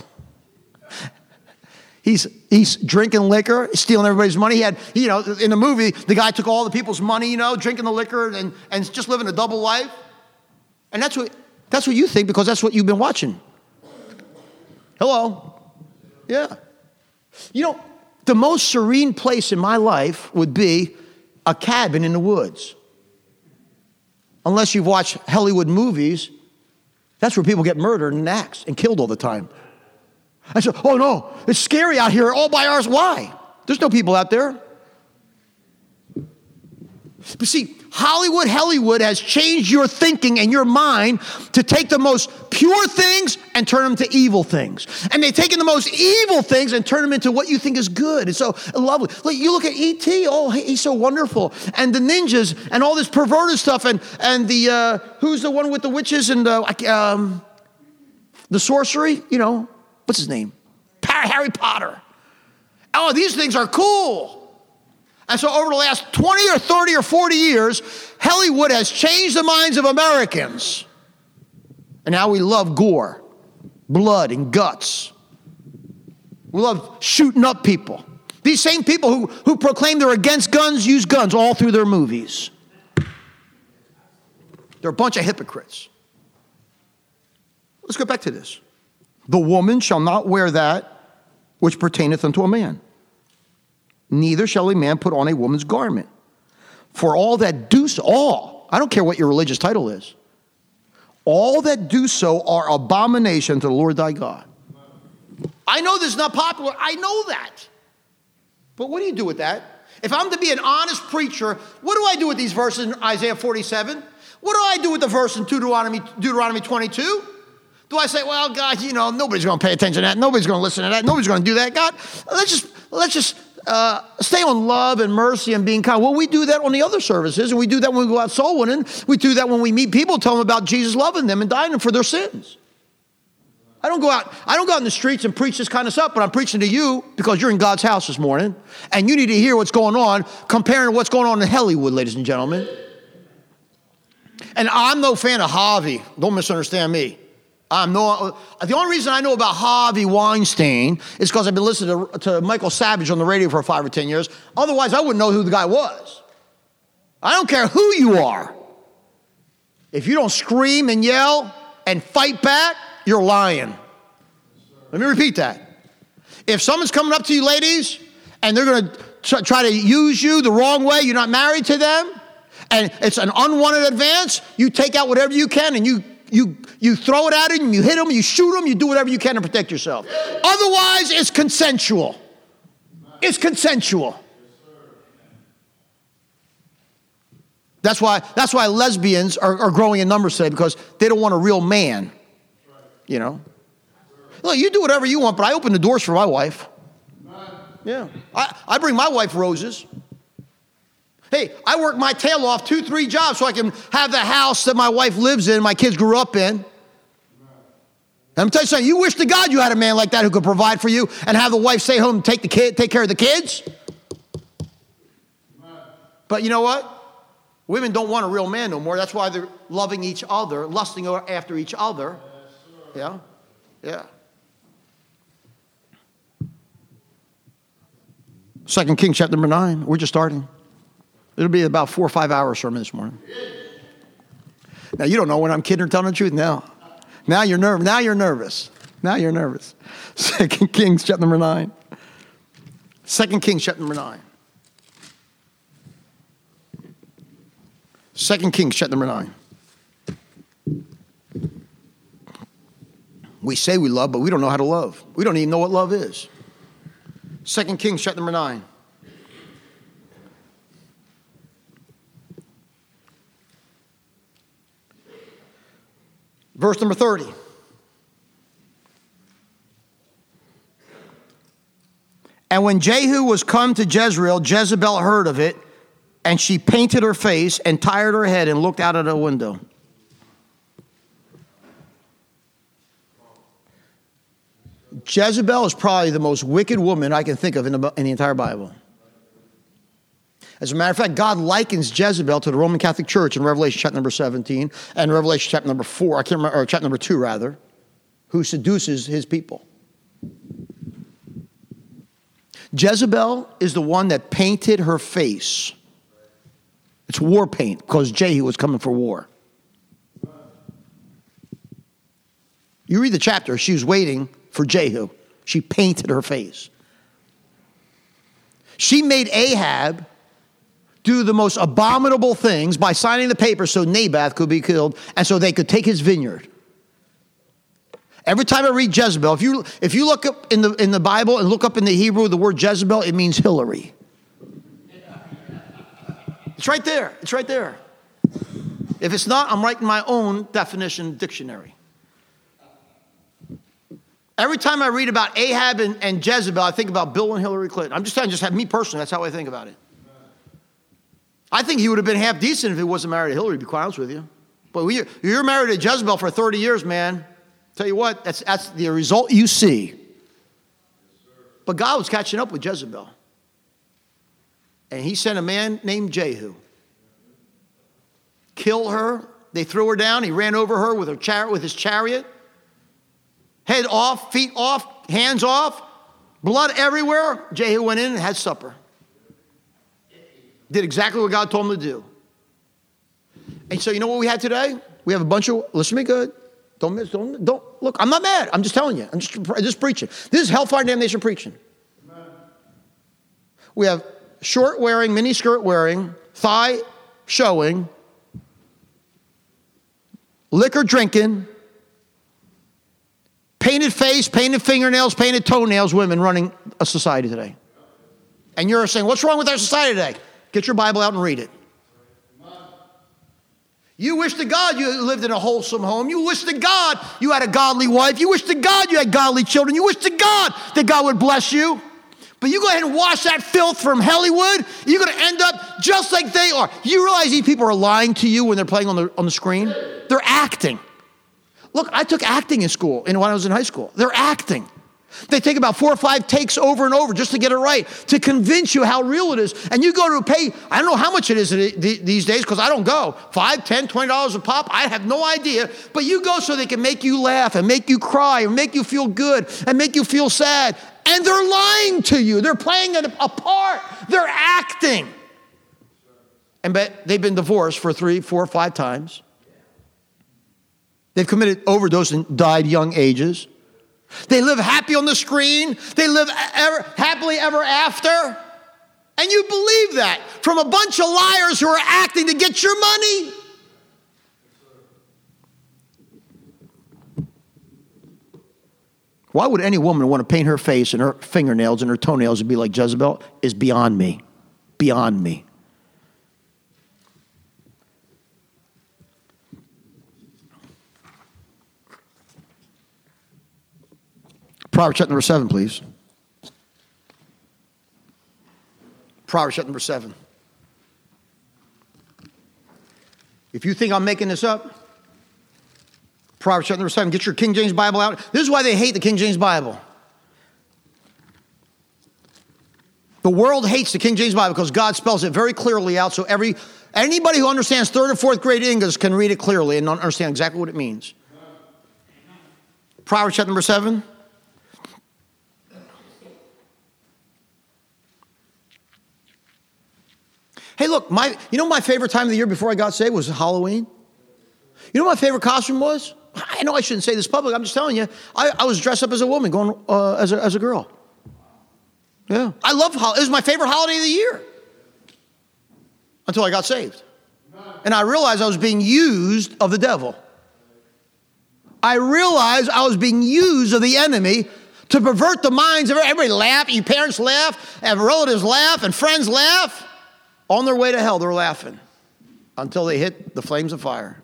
Speaker 1: He's he's drinking liquor, stealing everybody's money. He had, you know, in the movie, the guy took all the people's money, you know, drinking the liquor and, and just living a double life. And that's what that's what you think because that's what you've been watching. Hello? Yeah. You know, the most serene place in my life would be a cabin in the woods. Unless you've watched Hollywood movies, that's where people get murdered and axed and killed all the time. I said, oh no, it's scary out here all by ours. Why? There's no people out there. But see, Hollywood, Hollywood has changed your thinking and your mind to take the most pure things and turn them to evil things. And they've taken the most evil things and turn them into what you think is good. It's so lovely. Look, you look at E T Oh, he's so wonderful. And the ninjas and all this perverted stuff. And, and the, uh, who's the one with the witches and the, um, the sorcery? You know, what's his name? Harry Potter. Oh, these things are cool. And so over the last twenty or thirty or forty years, Hollywood has changed the minds of Americans. And now we love gore, blood, and guts. We love shooting up people. These same people who, who proclaim they're against guns use guns all through their movies. They're a bunch of hypocrites. Let's go back to this. The woman shall not wear that which pertaineth unto a man. Neither shall a man put on a woman's garment. For all that do so, all, I don't care what your religious title is, all that do so are abomination to the Lord thy God. I know this is not popular. I know that. But what do you do with that? If I'm to be an honest preacher, what do I do with these verses in Isaiah forty-seven? What do I do with the verse in Deuteronomy, Deuteronomy twenty-two? Do I say, well, God, you know, nobody's going to pay attention to that. Nobody's going to listen to that. Nobody's going to do that. God, let's just, let's just uh, stay on love and mercy and being kind. Well, we do that on the other services, and we do that when we go out soul winning. We do that when we meet people, tell them about Jesus loving them and dying for their sins. I don't go out, I don't go out in the streets and preach this kind of stuff, but I'm preaching to you because you're in God's house this morning, and you need to hear what's going on, comparing what's going on in Hollywood, ladies and gentlemen. And I'm no fan of Harvey. Don't misunderstand me. I'm no, the only reason I know about Harvey Weinstein is because I've been listening to, to Michael Savage on the radio for five or ten years. Otherwise, I wouldn't know who the guy was. I don't care who you are. If you don't scream and yell and fight back you're lying. Let me repeat that. If someone's coming up to you, ladies, and they're going to try to use you the wrong way, you're not married to them, and it's an unwanted advance, you take out whatever you can and you you you throw it at them, you hit them, you shoot them, you do whatever you can to protect yourself. Otherwise, it's consensual. It's consensual. That's why, that's why lesbians are, are growing in numbers today, because they don't want a real man, you know. Look, you do whatever you want, but I open the doors for my wife. Yeah, I, I bring my wife roses. Hey, I work my tail off two, three jobs so I can have the house that my wife lives in, my kids grew up in. And I'm telling you something, you wish to God you had a man like that who could provide for you and have the wife stay home and take the kid, take care of the kids. But you know what? Women don't want a real man no more. That's why they're loving each other, lusting after each other. Yeah, yeah. Second Kings chapter number nine. We're just starting. It'll be about four or five hour sermon this morning. Now you don't know when I'm kidding or telling the truth. Now, now you're nervous. Now you're nervous. Now you're nervous. Second Kings chapter number nine. Second Kings chapter number nine. Second Kings chapter number nine. We say we love, but we don't know how to love. We don't even know what love is. Second Kings chapter number nine. Verse number thirty. And when Jehu was come to Jezreel, Jezebel heard of it, and she painted her face and tired her head and looked out of the window. Jezebel is probably the most wicked woman I can think of in the, in the entire Bible. As a matter of fact, God likens Jezebel to the Roman Catholic Church in Revelation chapter number seventeen and Revelation chapter number four, I can't remember, or chapter number two rather, who seduces his people. Jezebel is the one that painted her face. It's war paint because Jehu was coming for war. You read the chapter, she was waiting for Jehu. She painted her face. She made Ahab do the most abominable things by signing the paper so Naboth could be killed and so they could take his vineyard. Every time I read Jezebel, if you if you look up in the in the Bible and look up in the Hebrew the word Jezebel, it means Hillary. It's right there. It's right there. If it's not, I'm writing my own definition dictionary. Every time I read about Ahab and, and Jezebel, I think about Bill and Hillary Clinton. I'm just telling you, just have me personally, that's how I think about it. I think he would have been half decent if he wasn't married to Hillary, to be quite honest with you. But we, you're married to Jezebel for thirty years, man. Tell you what, that's, that's the result you see. But God was catching up with Jezebel. And he sent a man named Jehu. Kill her. They threw her down. He ran over her with, her char- with his chariot. Head off, feet off, hands off, blood everywhere. Jehu went in and had supper. Did exactly what God told him to do. And so you know what we had today? We have a bunch of, listen to me good. Don't miss, don't, don't, look, I'm not mad. I'm just telling you. I'm just, just preaching. This is hellfire damnation preaching. Amen. We have short wearing, mini skirt wearing, thigh showing, liquor drinking, painted face, painted fingernails, painted toenails, women running a society today. And you're saying, what's wrong with our society today? Get your Bible out and read it. You wish to God you lived in a wholesome home. You wish to God you had a godly wife. You wish to God you had godly children. You wish to God that God would bless you. But you go ahead and wash that filth from Hollywood, you're going to end up just like they are. You realize these people are lying to you when they're playing on the, on the screen? They're acting. Look, I took acting in school and when I was in high school. They're acting. They take about four or five takes over and over just to get it right, to convince you how real it is. And you go to pay, I don't know how much it is these days because I don't go. Five, ten, twenty dollars a pop, I have no idea. But you go so they can make you laugh and make you cry and make you feel good and make you feel sad. And they're lying to you. They're playing a part. They're acting. And but they've been divorced for three, four, five times. They've committed overdose and died young ages. They live happy on the screen. They live ever, happily ever after. And you believe that from a bunch of liars who are acting to get your money. Why would any woman want to paint her face and her fingernails and her toenails and be like Jezebel is beyond me. Beyond me. Proverbs chapter number seven, please. Proverbs chapter number seven. If you think I'm making this up, Proverbs chapter number seven, get your King James Bible out. This is why they hate the King James Bible. The world hates the King James Bible because God spells it very clearly out, so every anybody who understands third or fourth grade English can read it clearly and understand exactly what it means. Proverbs chapter number seven. Hey, look, my you know my favorite time of the year before I got saved was Halloween? You know what my favorite costume was? I know I shouldn't say this public. I'm just telling you. I, I was dressed up as a woman, going uh, as, a, as a girl. Yeah. I love, it was my favorite holiday of the year. Until I got saved. And I realized I was being used of the devil. I realized I was being used of the enemy to pervert the minds of everybody. Laugh, your parents laugh, and relatives laugh, and friends laugh. On their way to hell, they're laughing until they hit the flames of fire.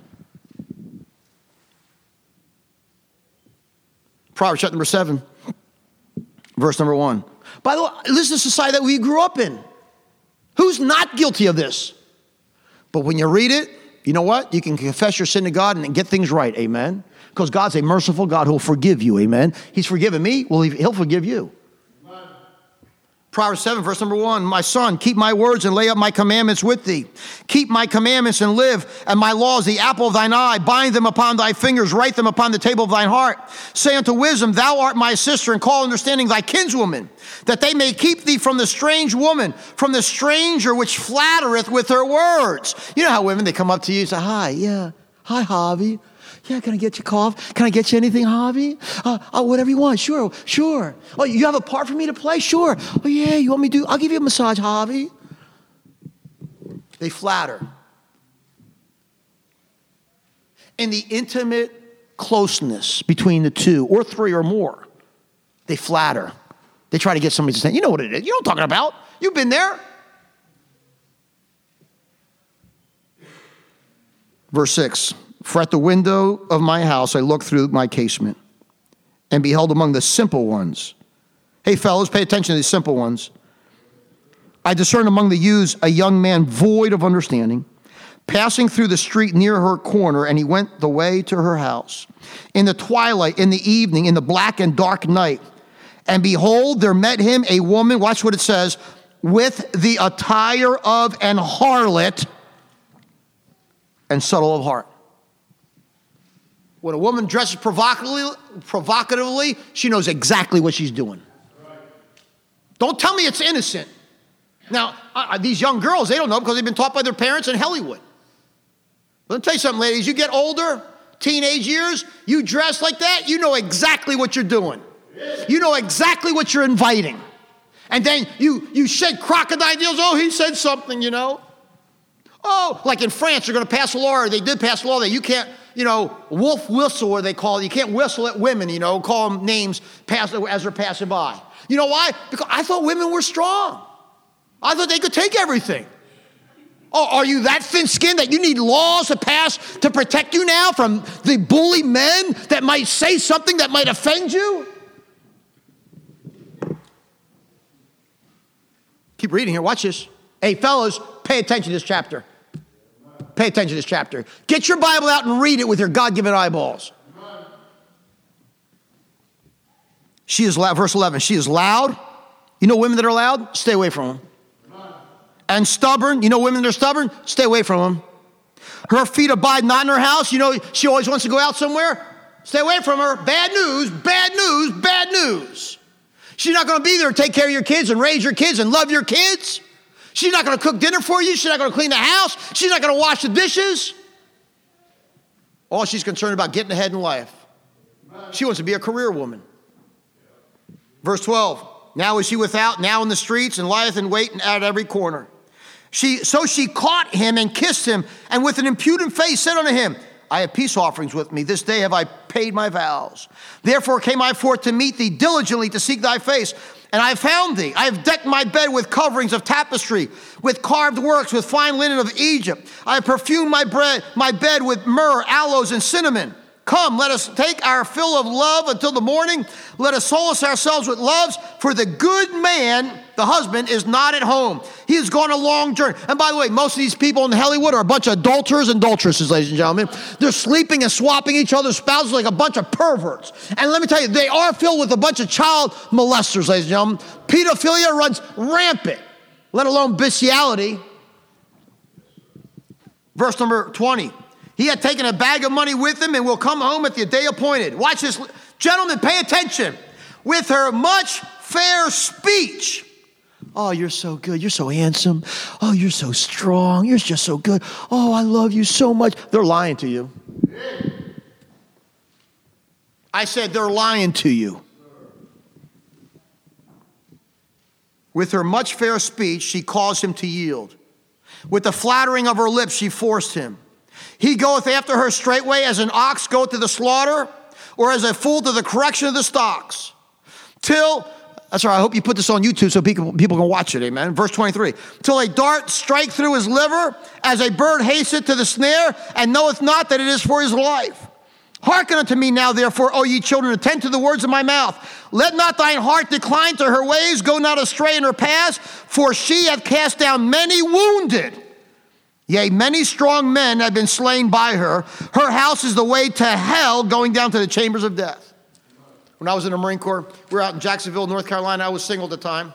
Speaker 1: Proverbs chapter number seven, verse number one. By the way, this is the society that we grew up in. Who's not guilty of this? But when you read it, you know what? You can confess your sin to God and get things right, amen? Because God's a merciful God who'll forgive you, amen? He's forgiven me, well, he'll forgive you. Proverbs seven, verse number one, my son, keep my words and lay up my commandments with thee. Keep my commandments and live, and my laws, the apple of thine eye. Bind them upon thy fingers, write them upon the table of thine heart. Say unto wisdom, thou art my sister, and call understanding thy kinswoman, that they may keep thee from the strange woman, from the stranger which flattereth with her words. You know how women, they come up to you and say, hi, yeah, hi, Javi. Yeah, can I get you coffee? Can I get you anything, Javi? Uh, oh, whatever you want. Sure, sure. Oh, you have a part for me to play? Sure. Oh, yeah, you want me to do? I'll give you a massage, Javi. They flatter. In the intimate closeness between the two, or three or more, they flatter. They try to get somebody to say, you know what it is. You know what I'm talking about. You've been there. Verse six. For at the window of my house I looked through my casement and beheld among the simple ones. Hey, fellas, pay attention to these simple ones. I discerned among the youths a young man void of understanding, passing through the street near her corner, and he went the way to her house. In the twilight, in the evening, in the black and dark night. And behold, there met him a woman, watch what it says, with the attire of an harlot and subtle of heart. When a woman dresses provocatively, provocatively, she knows exactly what she's doing. Don't tell me it's innocent. Now, uh, these young girls, they don't know because they've been taught by their parents in Hollywood. Let me tell you something, ladies. You get older, teenage years, you dress like that, you know exactly what you're doing. You know exactly what you're inviting. And then you, you shed crocodile tears. Oh, he said something, you know. Oh, like in France, they're going to pass a law, or they did pass a law that you can't, you know, wolf whistle, or they call it. You can't whistle at women, you know, call them names pass, as they're passing by. You know why? Because I thought women were strong. I thought they could take everything. Oh, are you that thin-skinned that you need laws to pass to protect you now from the bully men that might say something that might offend you? Keep reading here. Watch this. Hey, fellas, pay attention to this chapter. Pay attention to this chapter. Get your Bible out and read it with your God-given eyeballs. She is loud. Verse eleven. She is loud. You know women that are loud? Stay away from them. And stubborn. You know women that are stubborn? Stay away from them. Her feet abide not in her house. You know she always wants to go out somewhere? Stay away from her. Bad news, bad news, bad news. She's not going to be there to take care of your kids and raise your kids and love your kids. She's not going to cook dinner for you. She's not going to clean the house. She's not going to wash the dishes. All she's concerned about getting ahead in life. She wants to be a career woman. Verse twelve, now is she without, now in the streets, and lieth in wait at every corner. She, so she caught him and kissed him, and with an impudent face said unto him, I have peace offerings with me. This day have I paid my vows. Therefore came I forth to meet thee diligently to seek thy face. And I have found thee. I have decked my bed with coverings of tapestry, with carved works, with fine linen of Egypt. I have perfumed my bread, my bed with myrrh, aloes, and cinnamon. Come, let us take our fill of love until the morning. Let us solace ourselves with loves, for the good man, the husband, is not at home. He has gone a long journey. And by the way, most of these people in Hollywood are a bunch of adulterers and adulteresses, ladies and gentlemen. They're sleeping and swapping each other's spouses like a bunch of perverts. And let me tell you, they are filled with a bunch of child molesters, ladies and gentlemen. Pedophilia runs rampant, let alone bestiality. Verse number twenty. He had taken a bag of money with him and will come home at the day appointed. Watch this. Gentlemen, pay attention. With her much fair speech. Oh, you're so good. You're so handsome. Oh, you're so strong. You're just so good. Oh, I love you so much. They're lying to you. I said they're lying to you. With her much fair speech, she caused him to yield. With the flattering of her lips, she forced him. He goeth after her straightway as an ox goeth to the slaughter, or as a fool to the correction of the stocks. Till, that's right, I hope you put this on YouTube so people, people can watch it, amen. Verse twenty-three. Till a dart strike through his liver, as a bird hasteth to the snare, and knoweth not that it is for his life. Hearken unto me now, therefore, O ye children, attend to the words of my mouth. Let not thine heart decline to her ways, go not astray in her paths, for she hath cast down many wounded. Yea, many strong men have been slain by her. Her house is the way to hell, going down to the chambers of death. When I was in the Marine Corps, we were out in Jacksonville, North Carolina. I was single at the time.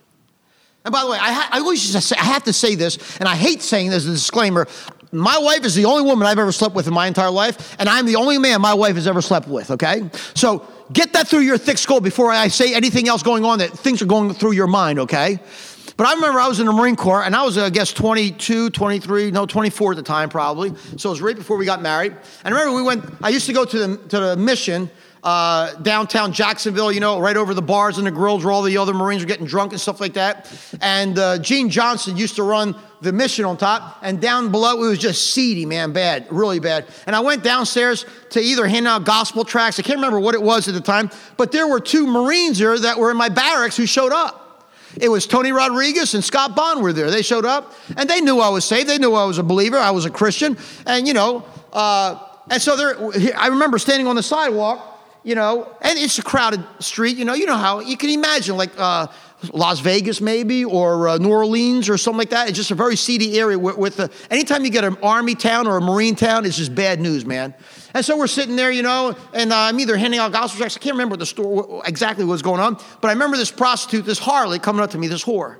Speaker 1: And by the way, I, ha- I always just say, I have to say this, and I hate saying this as a disclaimer. My wife is the only woman I've ever slept with in my entire life, and I'm the only man my wife has ever slept with, okay? So get that through your thick skull before I say anything else going on that things are going through your mind, okay? But I remember I was in the Marine Corps, and I was, I guess, twenty-two, twenty-three, no, twenty-four at the time probably. So it was right before we got married. And I remember we went, I used to go to the, to the mission uh, downtown Jacksonville, you know, right over the bars and the grills where all the other Marines were getting drunk and stuff like that. And uh, Gene Johnson used to run the mission on top, and down below it was just seedy, man, bad, really bad. And I went downstairs to either hand out gospel tracts. I can't remember what it was at the time, but there were two Marines there that were in my barracks who showed up. It was Tony Rodriguez and Scott Bond were there. They showed up, and they knew I was saved. They knew I was a believer. I was a Christian. And, you know, uh, and so there, I remember standing on the sidewalk, you know, and it's a crowded street. You know, you know how, you can imagine, like uh, Las Vegas maybe, or uh, New Orleans or something like that. It's just a very seedy area with, with the, anytime you get an army town or a Marine town, it's just bad news, man. And so we're sitting there, you know, and uh, I'm either handing out gospel tracts. I can't remember the store exactly what was going on, but I remember this prostitute, this harlot, coming up to me, this whore.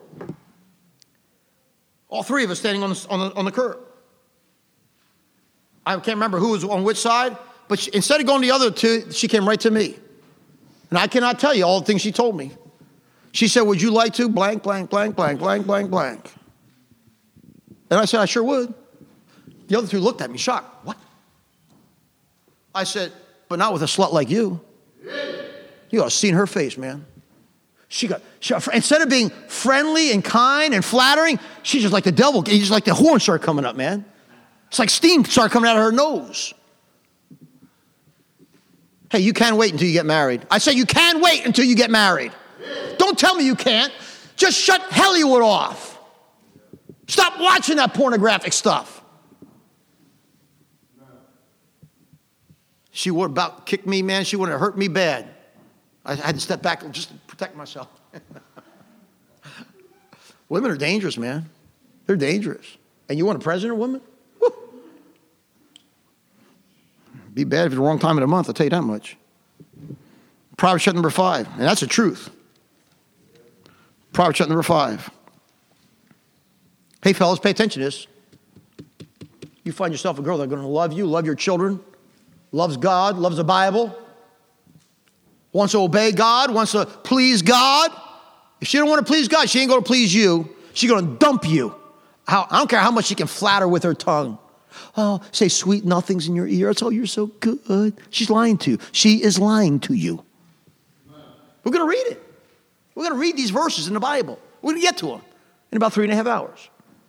Speaker 1: All three of us standing on the, on the, on the curb. I can't remember who was on which side, but she, instead of going to the other two, she came right to me. And I cannot tell you all the things she told me. She said, would you like to blank, blank, blank, blank, blank, blank, blank? And I said, I sure would. The other two looked at me shocked. What? I said, but not with a slut like you. You ought to see her face, man. She got, she, instead of being friendly and kind and flattering, she's just like the devil. It's just like the horn started coming up, man. It's like steam started coming out of her nose. Hey, you can't wait until you get married. I say you can wait until you get married. Don't tell me you can't. Just shut Hollywood off. Stop watching that pornographic stuff. She would about kick me, man. She would have hurt me bad. I had to step back just to protect myself. Women are dangerous, man. They're dangerous. And you want a president woman? Woo. Be bad if it's the wrong time of the month, I'll tell you that much. Proverbs chapter number five, and that's the truth. Proverbs chapter number five. Hey, fellas, pay attention to this. You find yourself a girl that's going to love you, love your children, loves God, loves the Bible, wants to obey God, wants to please God. If she don't want to please God, she ain't going to please you. She's going to dump you. How, I don't care how much she can flatter with her tongue. Oh, say sweet nothings in your ear. It's, oh, you're so good. She's lying to you. She is lying to you. We're going to read it. We're going to read these verses in the Bible. We're going to get to them in about three and a half hours.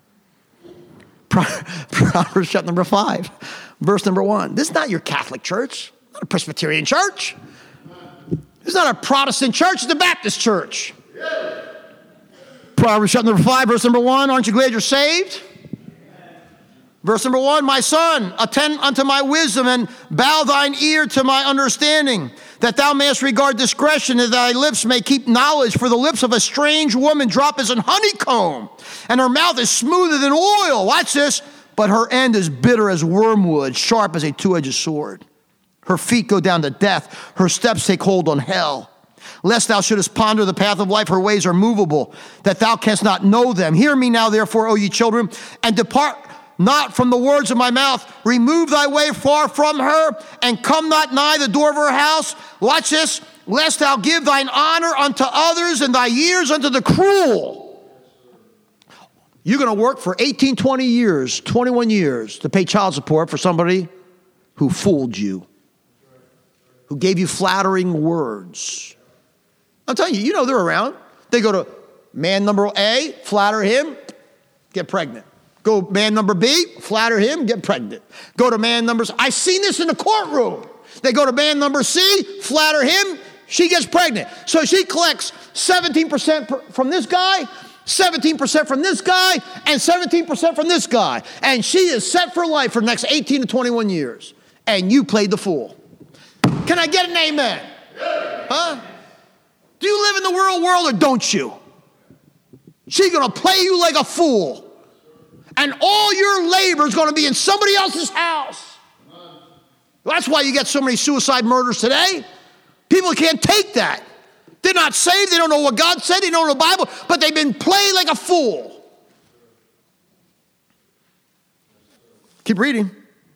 Speaker 1: Proverbs chapter number five, verse number one. This is not your Catholic church, not a Presbyterian church. This is not a Protestant church, it's a Baptist church. Proverbs chapter number five, verse number one. Aren't you glad you're saved? Verse number one, my son, attend unto my wisdom and bow thine ear to my understanding, that thou mayest regard discretion, and thy lips may keep knowledge. For the lips of a strange woman drop as an honeycomb, and her mouth is smoother than oil. Watch this. But her end is bitter as wormwood, sharp as a two-edged sword. Her feet go down to death. Her steps take hold on hell. Lest thou shouldest ponder the path of life, her ways are movable, that thou canst not know them. Hear me now, therefore, O ye children, and depart not from the words of my mouth. Remove thy way far from her, and come not nigh the door of her house. Watch this. Lest thou give thine honor unto others, and thy years unto the cruel. You're going to work for eighteen, twenty years, twenty-one years to pay child support for somebody who fooled you, who gave you flattering words. I'm telling you, you know they're around. They go to man number A, flatter him, get pregnant. Go man number B, flatter him, get pregnant. Go to man number C. I've seen this in the courtroom. They go to man number C, flatter him, she gets pregnant. So she collects seventeen percent from this guy, seventeen percent from this guy, and seventeen percent from this guy. And she is set for life for the next eighteen to twenty-one years. And you played the fool. Can I get an amen? Huh? Do you live in the real world or don't you? She's going to play you like a fool. And all your labor is going to be in somebody else's house. That's why you get so many suicide murders today. People can't take that. They're not saved. They don't know what God said. They don't know the Bible. But they've been played like a fool. Keep reading.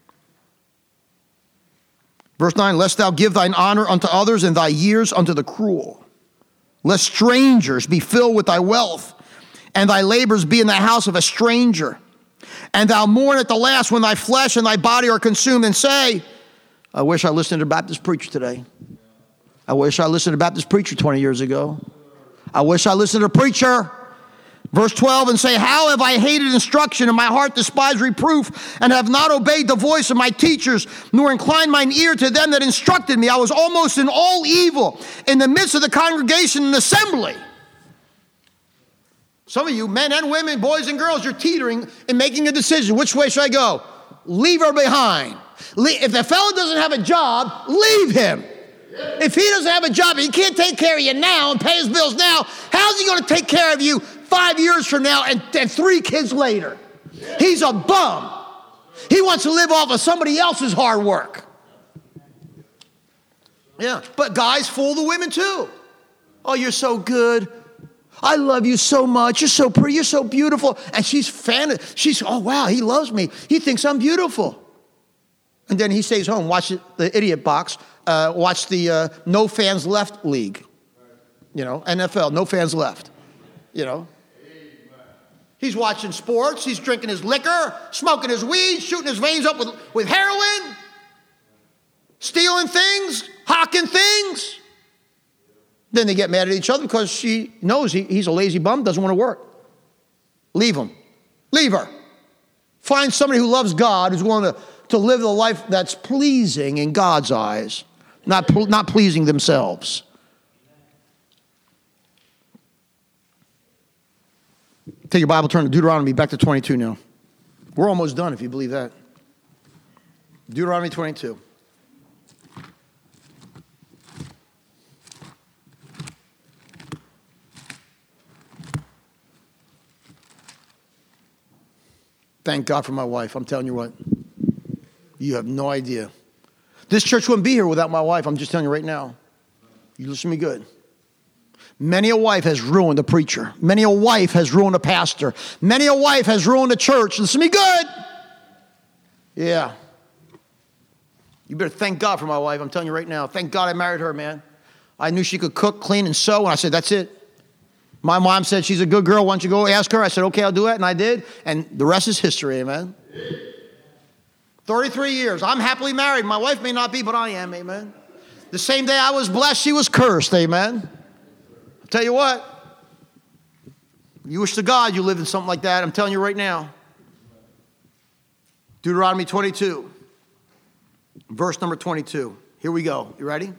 Speaker 1: Verse nine, lest thou give thine honor unto others and thy years unto the cruel. Lest strangers be filled with thy wealth, and thy labors be in the house of a stranger. And thou mourn at the last when thy flesh and thy body are consumed, and say, I wish I listened to a Baptist preacher today. I wish I listened to a Baptist preacher twenty years ago. I wish I listened to a preacher. Verse twelve, and say, how have I hated instruction, and my heart despised reproof, and have not obeyed the voice of my teachers, nor inclined mine ear to them that instructed me. I was almost in all evil in the midst of the congregation and assembly. Some of you, men and women, boys and girls, you're teetering and making a decision. Which way should I go? Leave her behind. If the fellow doesn't have a job, leave him. If he doesn't have a job and he can't take care of you now and pay his bills now, how's he going to take care of you five years from now and, and three kids later? He's a bum. He wants to live off of somebody else's hard work. Yeah, but guys fool the women too. Oh, you're so good. I love you so much. You're so pretty. You're so beautiful. And she's fan. She's, oh, wow, he loves me. He thinks I'm beautiful. And then he stays home, watch the idiot box, uh, watch the uh, no fans left league. You know, N F L, no fans left. You know. He's watching sports. He's drinking his liquor, smoking his weed, shooting his veins up with, with heroin, stealing things, hawking things. Then they get mad at each other because she knows he, he's a lazy bum, doesn't want to work. Leave him. Leave her. Find somebody who loves God, who's willing to, to live the life that's pleasing in God's eyes, not, not pleasing themselves. Take your Bible, turn to Deuteronomy, back to twenty-two now. We're almost done, if you believe that. Deuteronomy twenty-two. Thank God for my wife. I'm telling you what. You have no idea. This church wouldn't be here without my wife. I'm just telling you right now. You listen to me good. Many a wife has ruined a preacher. Many a wife has ruined a pastor. Many a wife has ruined a church. Listen to me good. Yeah. You better thank God for my wife. I'm telling you right now. Thank God I married her, man. I knew she could cook, clean, and sew, and I said, that's it. My mom said, she's a good girl. Why don't you go ask her? I said, okay, I'll do that, and I did. And the rest is history, amen. thirty-three years. I'm happily married. My wife may not be, but I am, amen. The same day I was blessed, she was cursed, amen. I'll tell you what. You wish to God you live in something like that. I'm telling you right now. Deuteronomy twenty-two, verse number twenty-two. Here we go. You ready?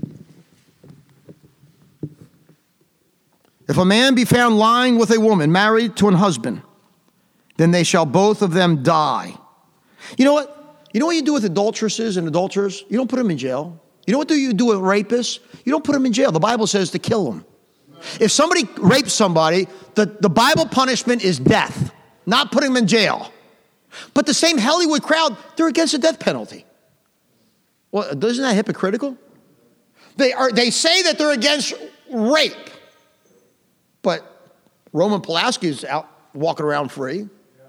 Speaker 1: If a man be found lying with a woman married to an husband, then they shall both of them die. You know what? You know what you do with adulteresses and adulterers? You don't put them in jail. You know what do you do with rapists? You don't put them in jail. The Bible says to kill them. If somebody rapes somebody, the, the Bible punishment is death, not putting them in jail. But the same Hollywood crowd, they're against the death penalty. Well, isn't that hypocritical? They are. They say that they're against rape, but Roman Polanski is out walking around free.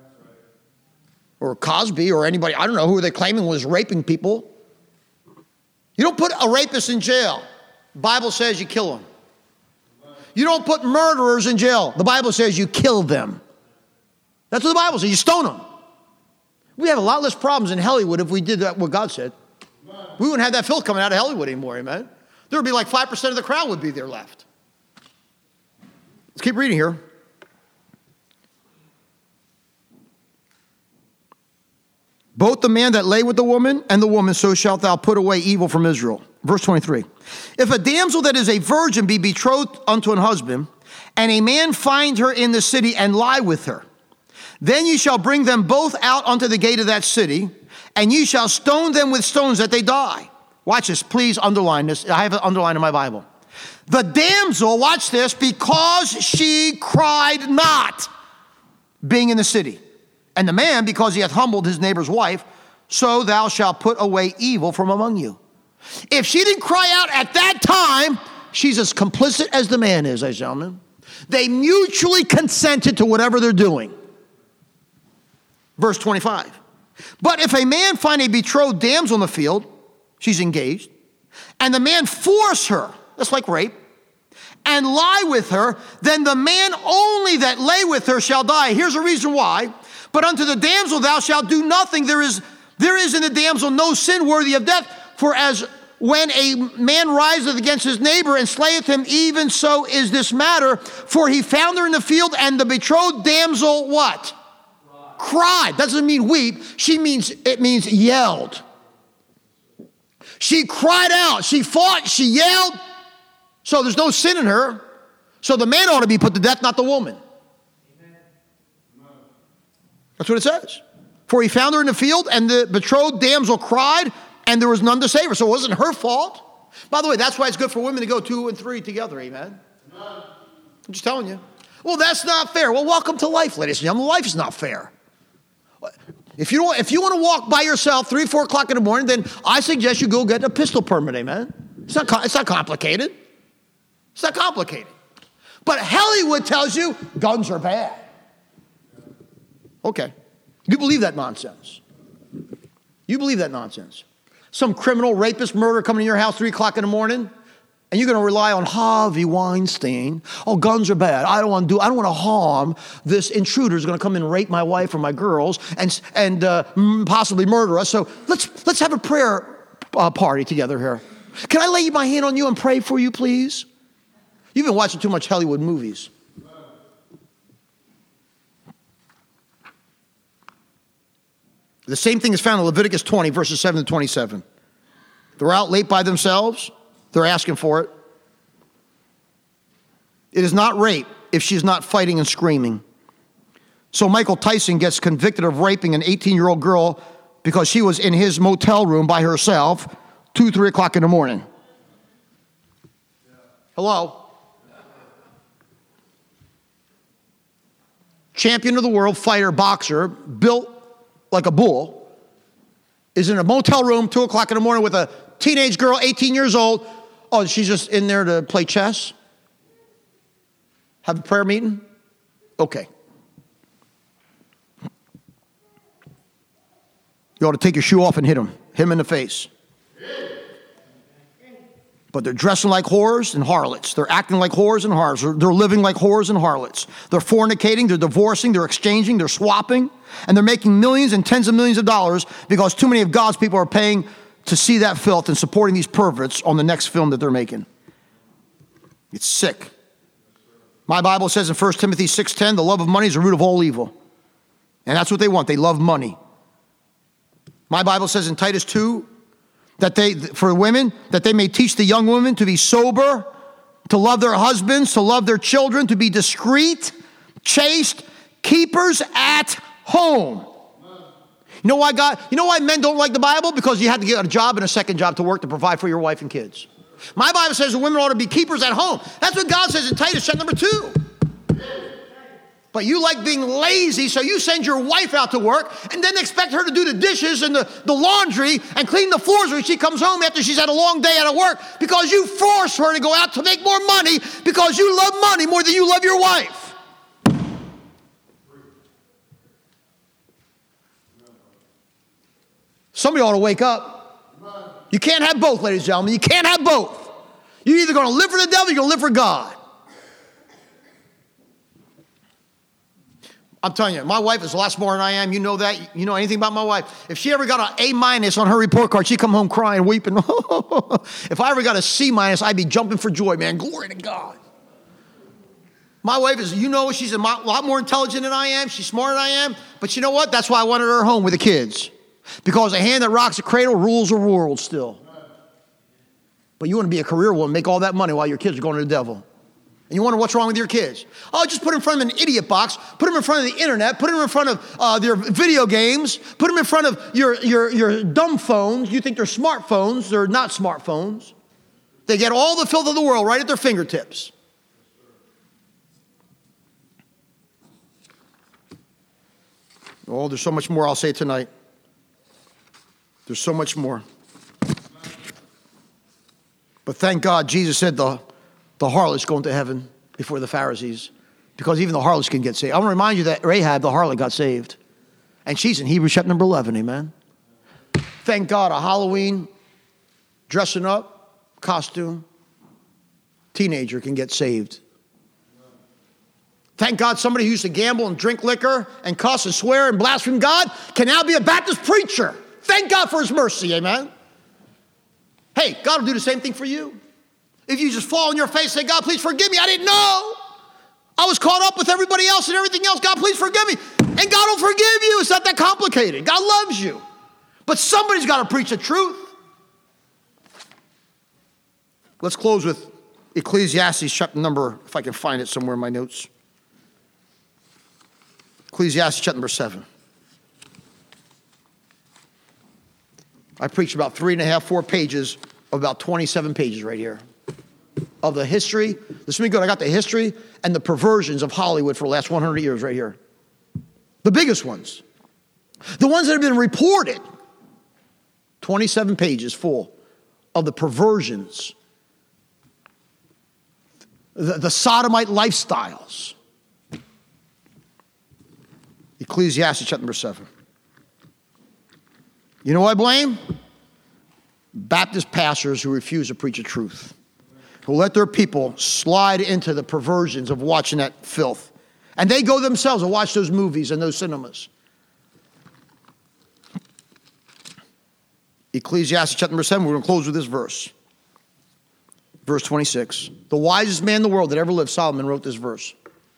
Speaker 1: Or Cosby or anybody, I don't know who they're claiming was raping people. You don't put a rapist in jail. The Bible says you kill them. You don't put murderers in jail. The Bible says you kill them. That's what the Bible says. You stone them. We have a lot less problems in Hollywood if we did that, what God said. We wouldn't have that filth coming out of Hollywood anymore, amen? There would be like five percent of the crowd would be there left. Let's keep reading here. Both the man that lay with the woman and the woman, so shalt thou put away evil from Israel. Verse twenty-three. If a damsel that is a virgin be betrothed unto an husband, and a man find her in the city and lie with her, then ye shall bring them both out unto the gate of that city, and ye shall stone them with stones that they die. Watch this, please underline this. I have it underlined in my Bible. The damsel, watch this, because she cried not, being in the city. And the man, because he hath humbled his neighbor's wife, so thou shalt put away evil from among you. If she didn't cry out at that time, she's as complicit as the man is, ladies and gentlemen. They mutually consented to whatever they're doing. Verse twenty-five. But if a man find a betrothed damsel in the field, she's engaged, and the man force her, that's like rape, and lie with her, then the man only that lay with her shall die. Here's a reason why. But unto the damsel thou shalt do nothing. There is, there is in the damsel no sin worthy of death. For as when a man riseth against his neighbor and slayeth him, even so is this matter. For he found her in the field, and the betrothed damsel what? Cried. Cried. Doesn't mean weep. She means, it means yelled. She cried out. She fought. She yelled. So there's no sin in her. So the man ought to be put to death, not the woman. That's what it says. For he found her in the field, and the betrothed damsel cried, and there was none to save her. So it wasn't her fault. By the way, that's why it's good for women to go two and three together, amen? I'm just telling you. Well, that's not fair. Well, welcome to life, ladies and gentlemen. Life is not fair. If you, don't, if you want to walk by yourself three, four o'clock in the morning, then I suggest you go get a pistol permit, amen? It's not, it's not complicated. It's not complicated. But Hollywood tells you guns are bad. Okay. You believe that nonsense. You believe that nonsense. Some criminal, rapist, murderer coming to your house three o'clock in the morning, and you're going to rely on Harvey Weinstein. Oh, guns are bad. I don't want to do. I don't want to harm this intruder who's going to come in and rape my wife or my girls and and uh, possibly murder us. So let's let's have a prayer uh, party together here. Can I lay my hand on you and pray for you, please? You've been watching too much Hollywood movies. The same thing is found in Leviticus twenty, verses seven to twenty-seven. They're out late by themselves. They're asking for it. It is not rape if she's not fighting and screaming. So Michael Tyson gets convicted of raping an eighteen-year-old girl because she was in his motel room by herself, two, three o'clock in the morning. Hello? Champion of the world, fighter, boxer, built like a bull, is in a motel room, two o'clock in the morning with a teenage girl, eighteen years old. Oh, she's just in there to play chess? Have a prayer meeting? Okay. You ought to take your shoe off and hit him. Hit him in the face. But they're dressing like whores and harlots. They're acting like whores and harlots. They're, they're living like whores and harlots. They're fornicating, they're divorcing, they're exchanging, they're swapping, and they're making millions and tens of millions of dollars because too many of God's people are paying to see that filth and supporting these perverts on the next film that they're making. It's sick. My Bible says in First Timothy six ten, the love of money is the root of all evil. And that's what they want. They love money. My Bible says in Titus two, that they, for women, that they may teach the young women to be sober, to love their husbands, to love their children, to be discreet, chaste, keepers at home. You know why God, you know why men don't like the Bible? Because you had to get a job and a second job to work to provide for your wife and kids. My Bible says the women ought to be keepers at home. That's what God says in Titus chapter number two. But you like being lazy, so you send your wife out to work and then expect her to do the dishes and the, the laundry and clean the floors when she comes home after she's had a long day out of work because you force her to go out to make more money because you love money more than you love your wife. Somebody ought to wake up. You can't have both, ladies and gentlemen. You can't have both. You're either going to live for the devil or you're going to live for God. I'm telling you, my wife is a lot smarter than I am. You know that. You know anything about my wife. If she ever got an A minus on her report card, she'd come home crying, weeping. If I ever got a C minus, I'd be jumping for joy, man. Glory to God. My wife is, you know, she's a lot more intelligent than I am. She's smarter than I am. But you know what? That's why I wanted her home with the kids. Because a hand that rocks a cradle rules the world still. But you want to be a career woman, make all that money while your kids are going to the devil. And you wonder what's wrong with your kids. Oh, just put them in front of an idiot box. Put them in front of the internet. Put them in front of uh, their video games. Put them in front of your, your, your dumb phones. You think they're smartphones. They're not smartphones. They get all the filth of the world right at their fingertips. Oh, there's so much more I'll say tonight. There's so much more. But thank God Jesus said the, the harlots going to heaven before the Pharisees, because even the harlots can get saved. I want to remind you that Rahab, the harlot, got saved. And she's in Hebrews chapter number eleven, amen. Thank God a Halloween, dressing up, costume, teenager can get saved. Thank God somebody who used to gamble and drink liquor and cuss and swear and blaspheme God can now be a Baptist preacher. Thank God for his mercy, amen. Hey, God will do the same thing for you. If you just fall on your face and say, God, please forgive me. I didn't know. I was caught up with everybody else and everything else. God, please forgive me. And God will forgive you. It's not that complicated. God loves you. But somebody's got to preach the truth. Let's close with Ecclesiastes chapter number, if I can find it somewhere in my notes. Ecclesiastes chapter number seven. I preached about three and a half, four pages of about twenty-seven pages right here of the history. This is me good. I got the history and the perversions of Hollywood for the last one hundred years right here. The biggest ones. The ones that have been reported. twenty-seven pages full of the perversions. The, the sodomite lifestyles. Ecclesiastes chapter number seven. You know what I blame? Baptist pastors who refuse to preach the truth, who let their people slide into the perversions of watching that filth. And they go themselves and watch those movies and those cinemas. Ecclesiastes chapter number seven, we're going to close with this verse. Verse twenty-six. The wisest man in the world that ever lived, Solomon, wrote this verse.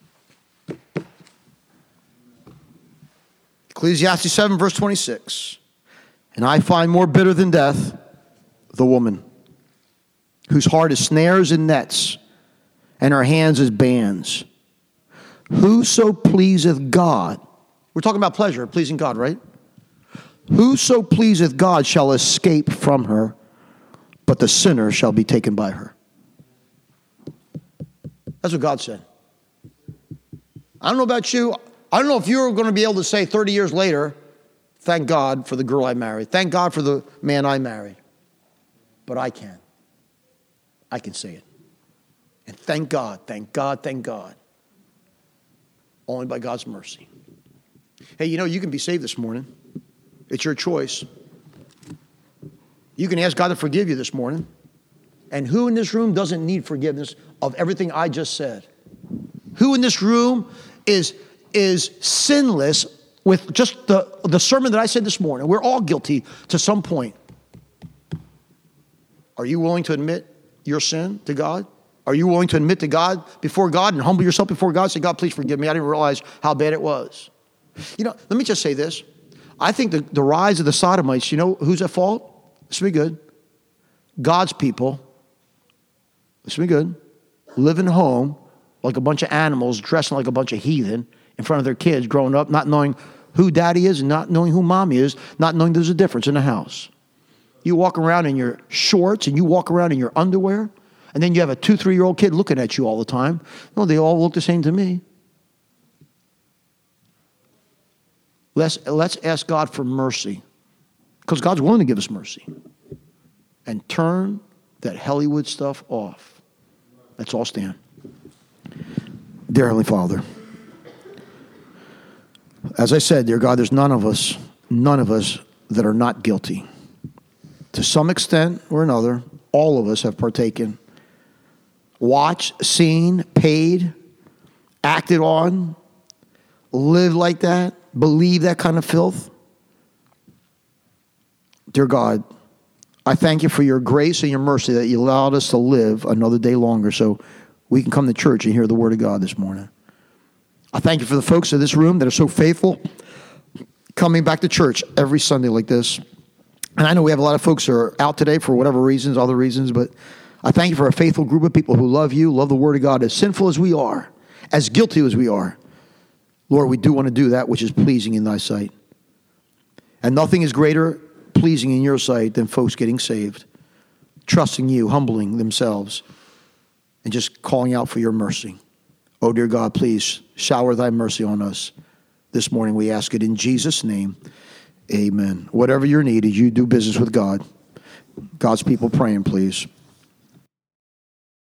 Speaker 1: Ecclesiastes seven, verse twenty-six. And I find more bitter than death the woman, whose heart is snares and nets, and her hands is bands. Whoso pleaseth God, we're talking about pleasure, pleasing God, right? Whoso pleaseth God shall escape from her, but the sinner shall be taken by her. That's what God said. I don't know about you. I don't know if you're going to be able to say thirty years later, thank God for the girl I married. Thank God for the man I married. But I can. I can say it. And thank God, thank God, thank God. Only by God's mercy. Hey, you know, you can be saved this morning. It's your choice. You can ask God to forgive you this morning. And who in this room doesn't need forgiveness of everything I just said? Who in this room is, is sinless with just the, the sermon that I said this morning? We're all guilty to some point. Are you willing to admit your sin to God? Are you willing to admit to God, before God, and humble yourself before God? Say, God, please forgive me. I didn't realize how bad it was. You know, let me just say this. I think the, the rise of the sodomites, you know who's at fault? This will be good. God's people, this will be good, living home like a bunch of animals, dressing like a bunch of heathen in front of their kids, growing up, not knowing who daddy is and not knowing who mommy is, not knowing there's a difference in the house. You walk around in your shorts and you walk around in your underwear, and then you have a two, three-year-old kid looking at you all the time. No, they all look the same to me. Let's, let's ask God for mercy, because God's willing to give us mercy. And turn that Hollywood stuff off. Let's all stand. Dear Heavenly Father, as I said, dear God, there's none of us, none of us that are not guilty. To some extent or another, all of us have partaken, watched, seen, paid, acted on, lived like that, believed that kind of filth. Dear God, I thank you for your grace and your mercy that you allowed us to live another day longer so we can come to church and hear the word of God this morning. I thank you for the folks in this room that are so faithful, coming back to church every Sunday like this. And I know we have a lot of folks who are out today for whatever reasons, other reasons, but I thank you for a faithful group of people who love you, love the word of God, as sinful as we are, as guilty as we are. Lord, we do want to do that which is pleasing in thy sight. And nothing is greater pleasing in your sight than folks getting saved, trusting you, humbling themselves, and just calling out for your mercy. Oh, dear God, please shower thy mercy on us this morning. We ask it in Jesus' name. Amen. Whatever your need is, you do business with God. God's people praying, please.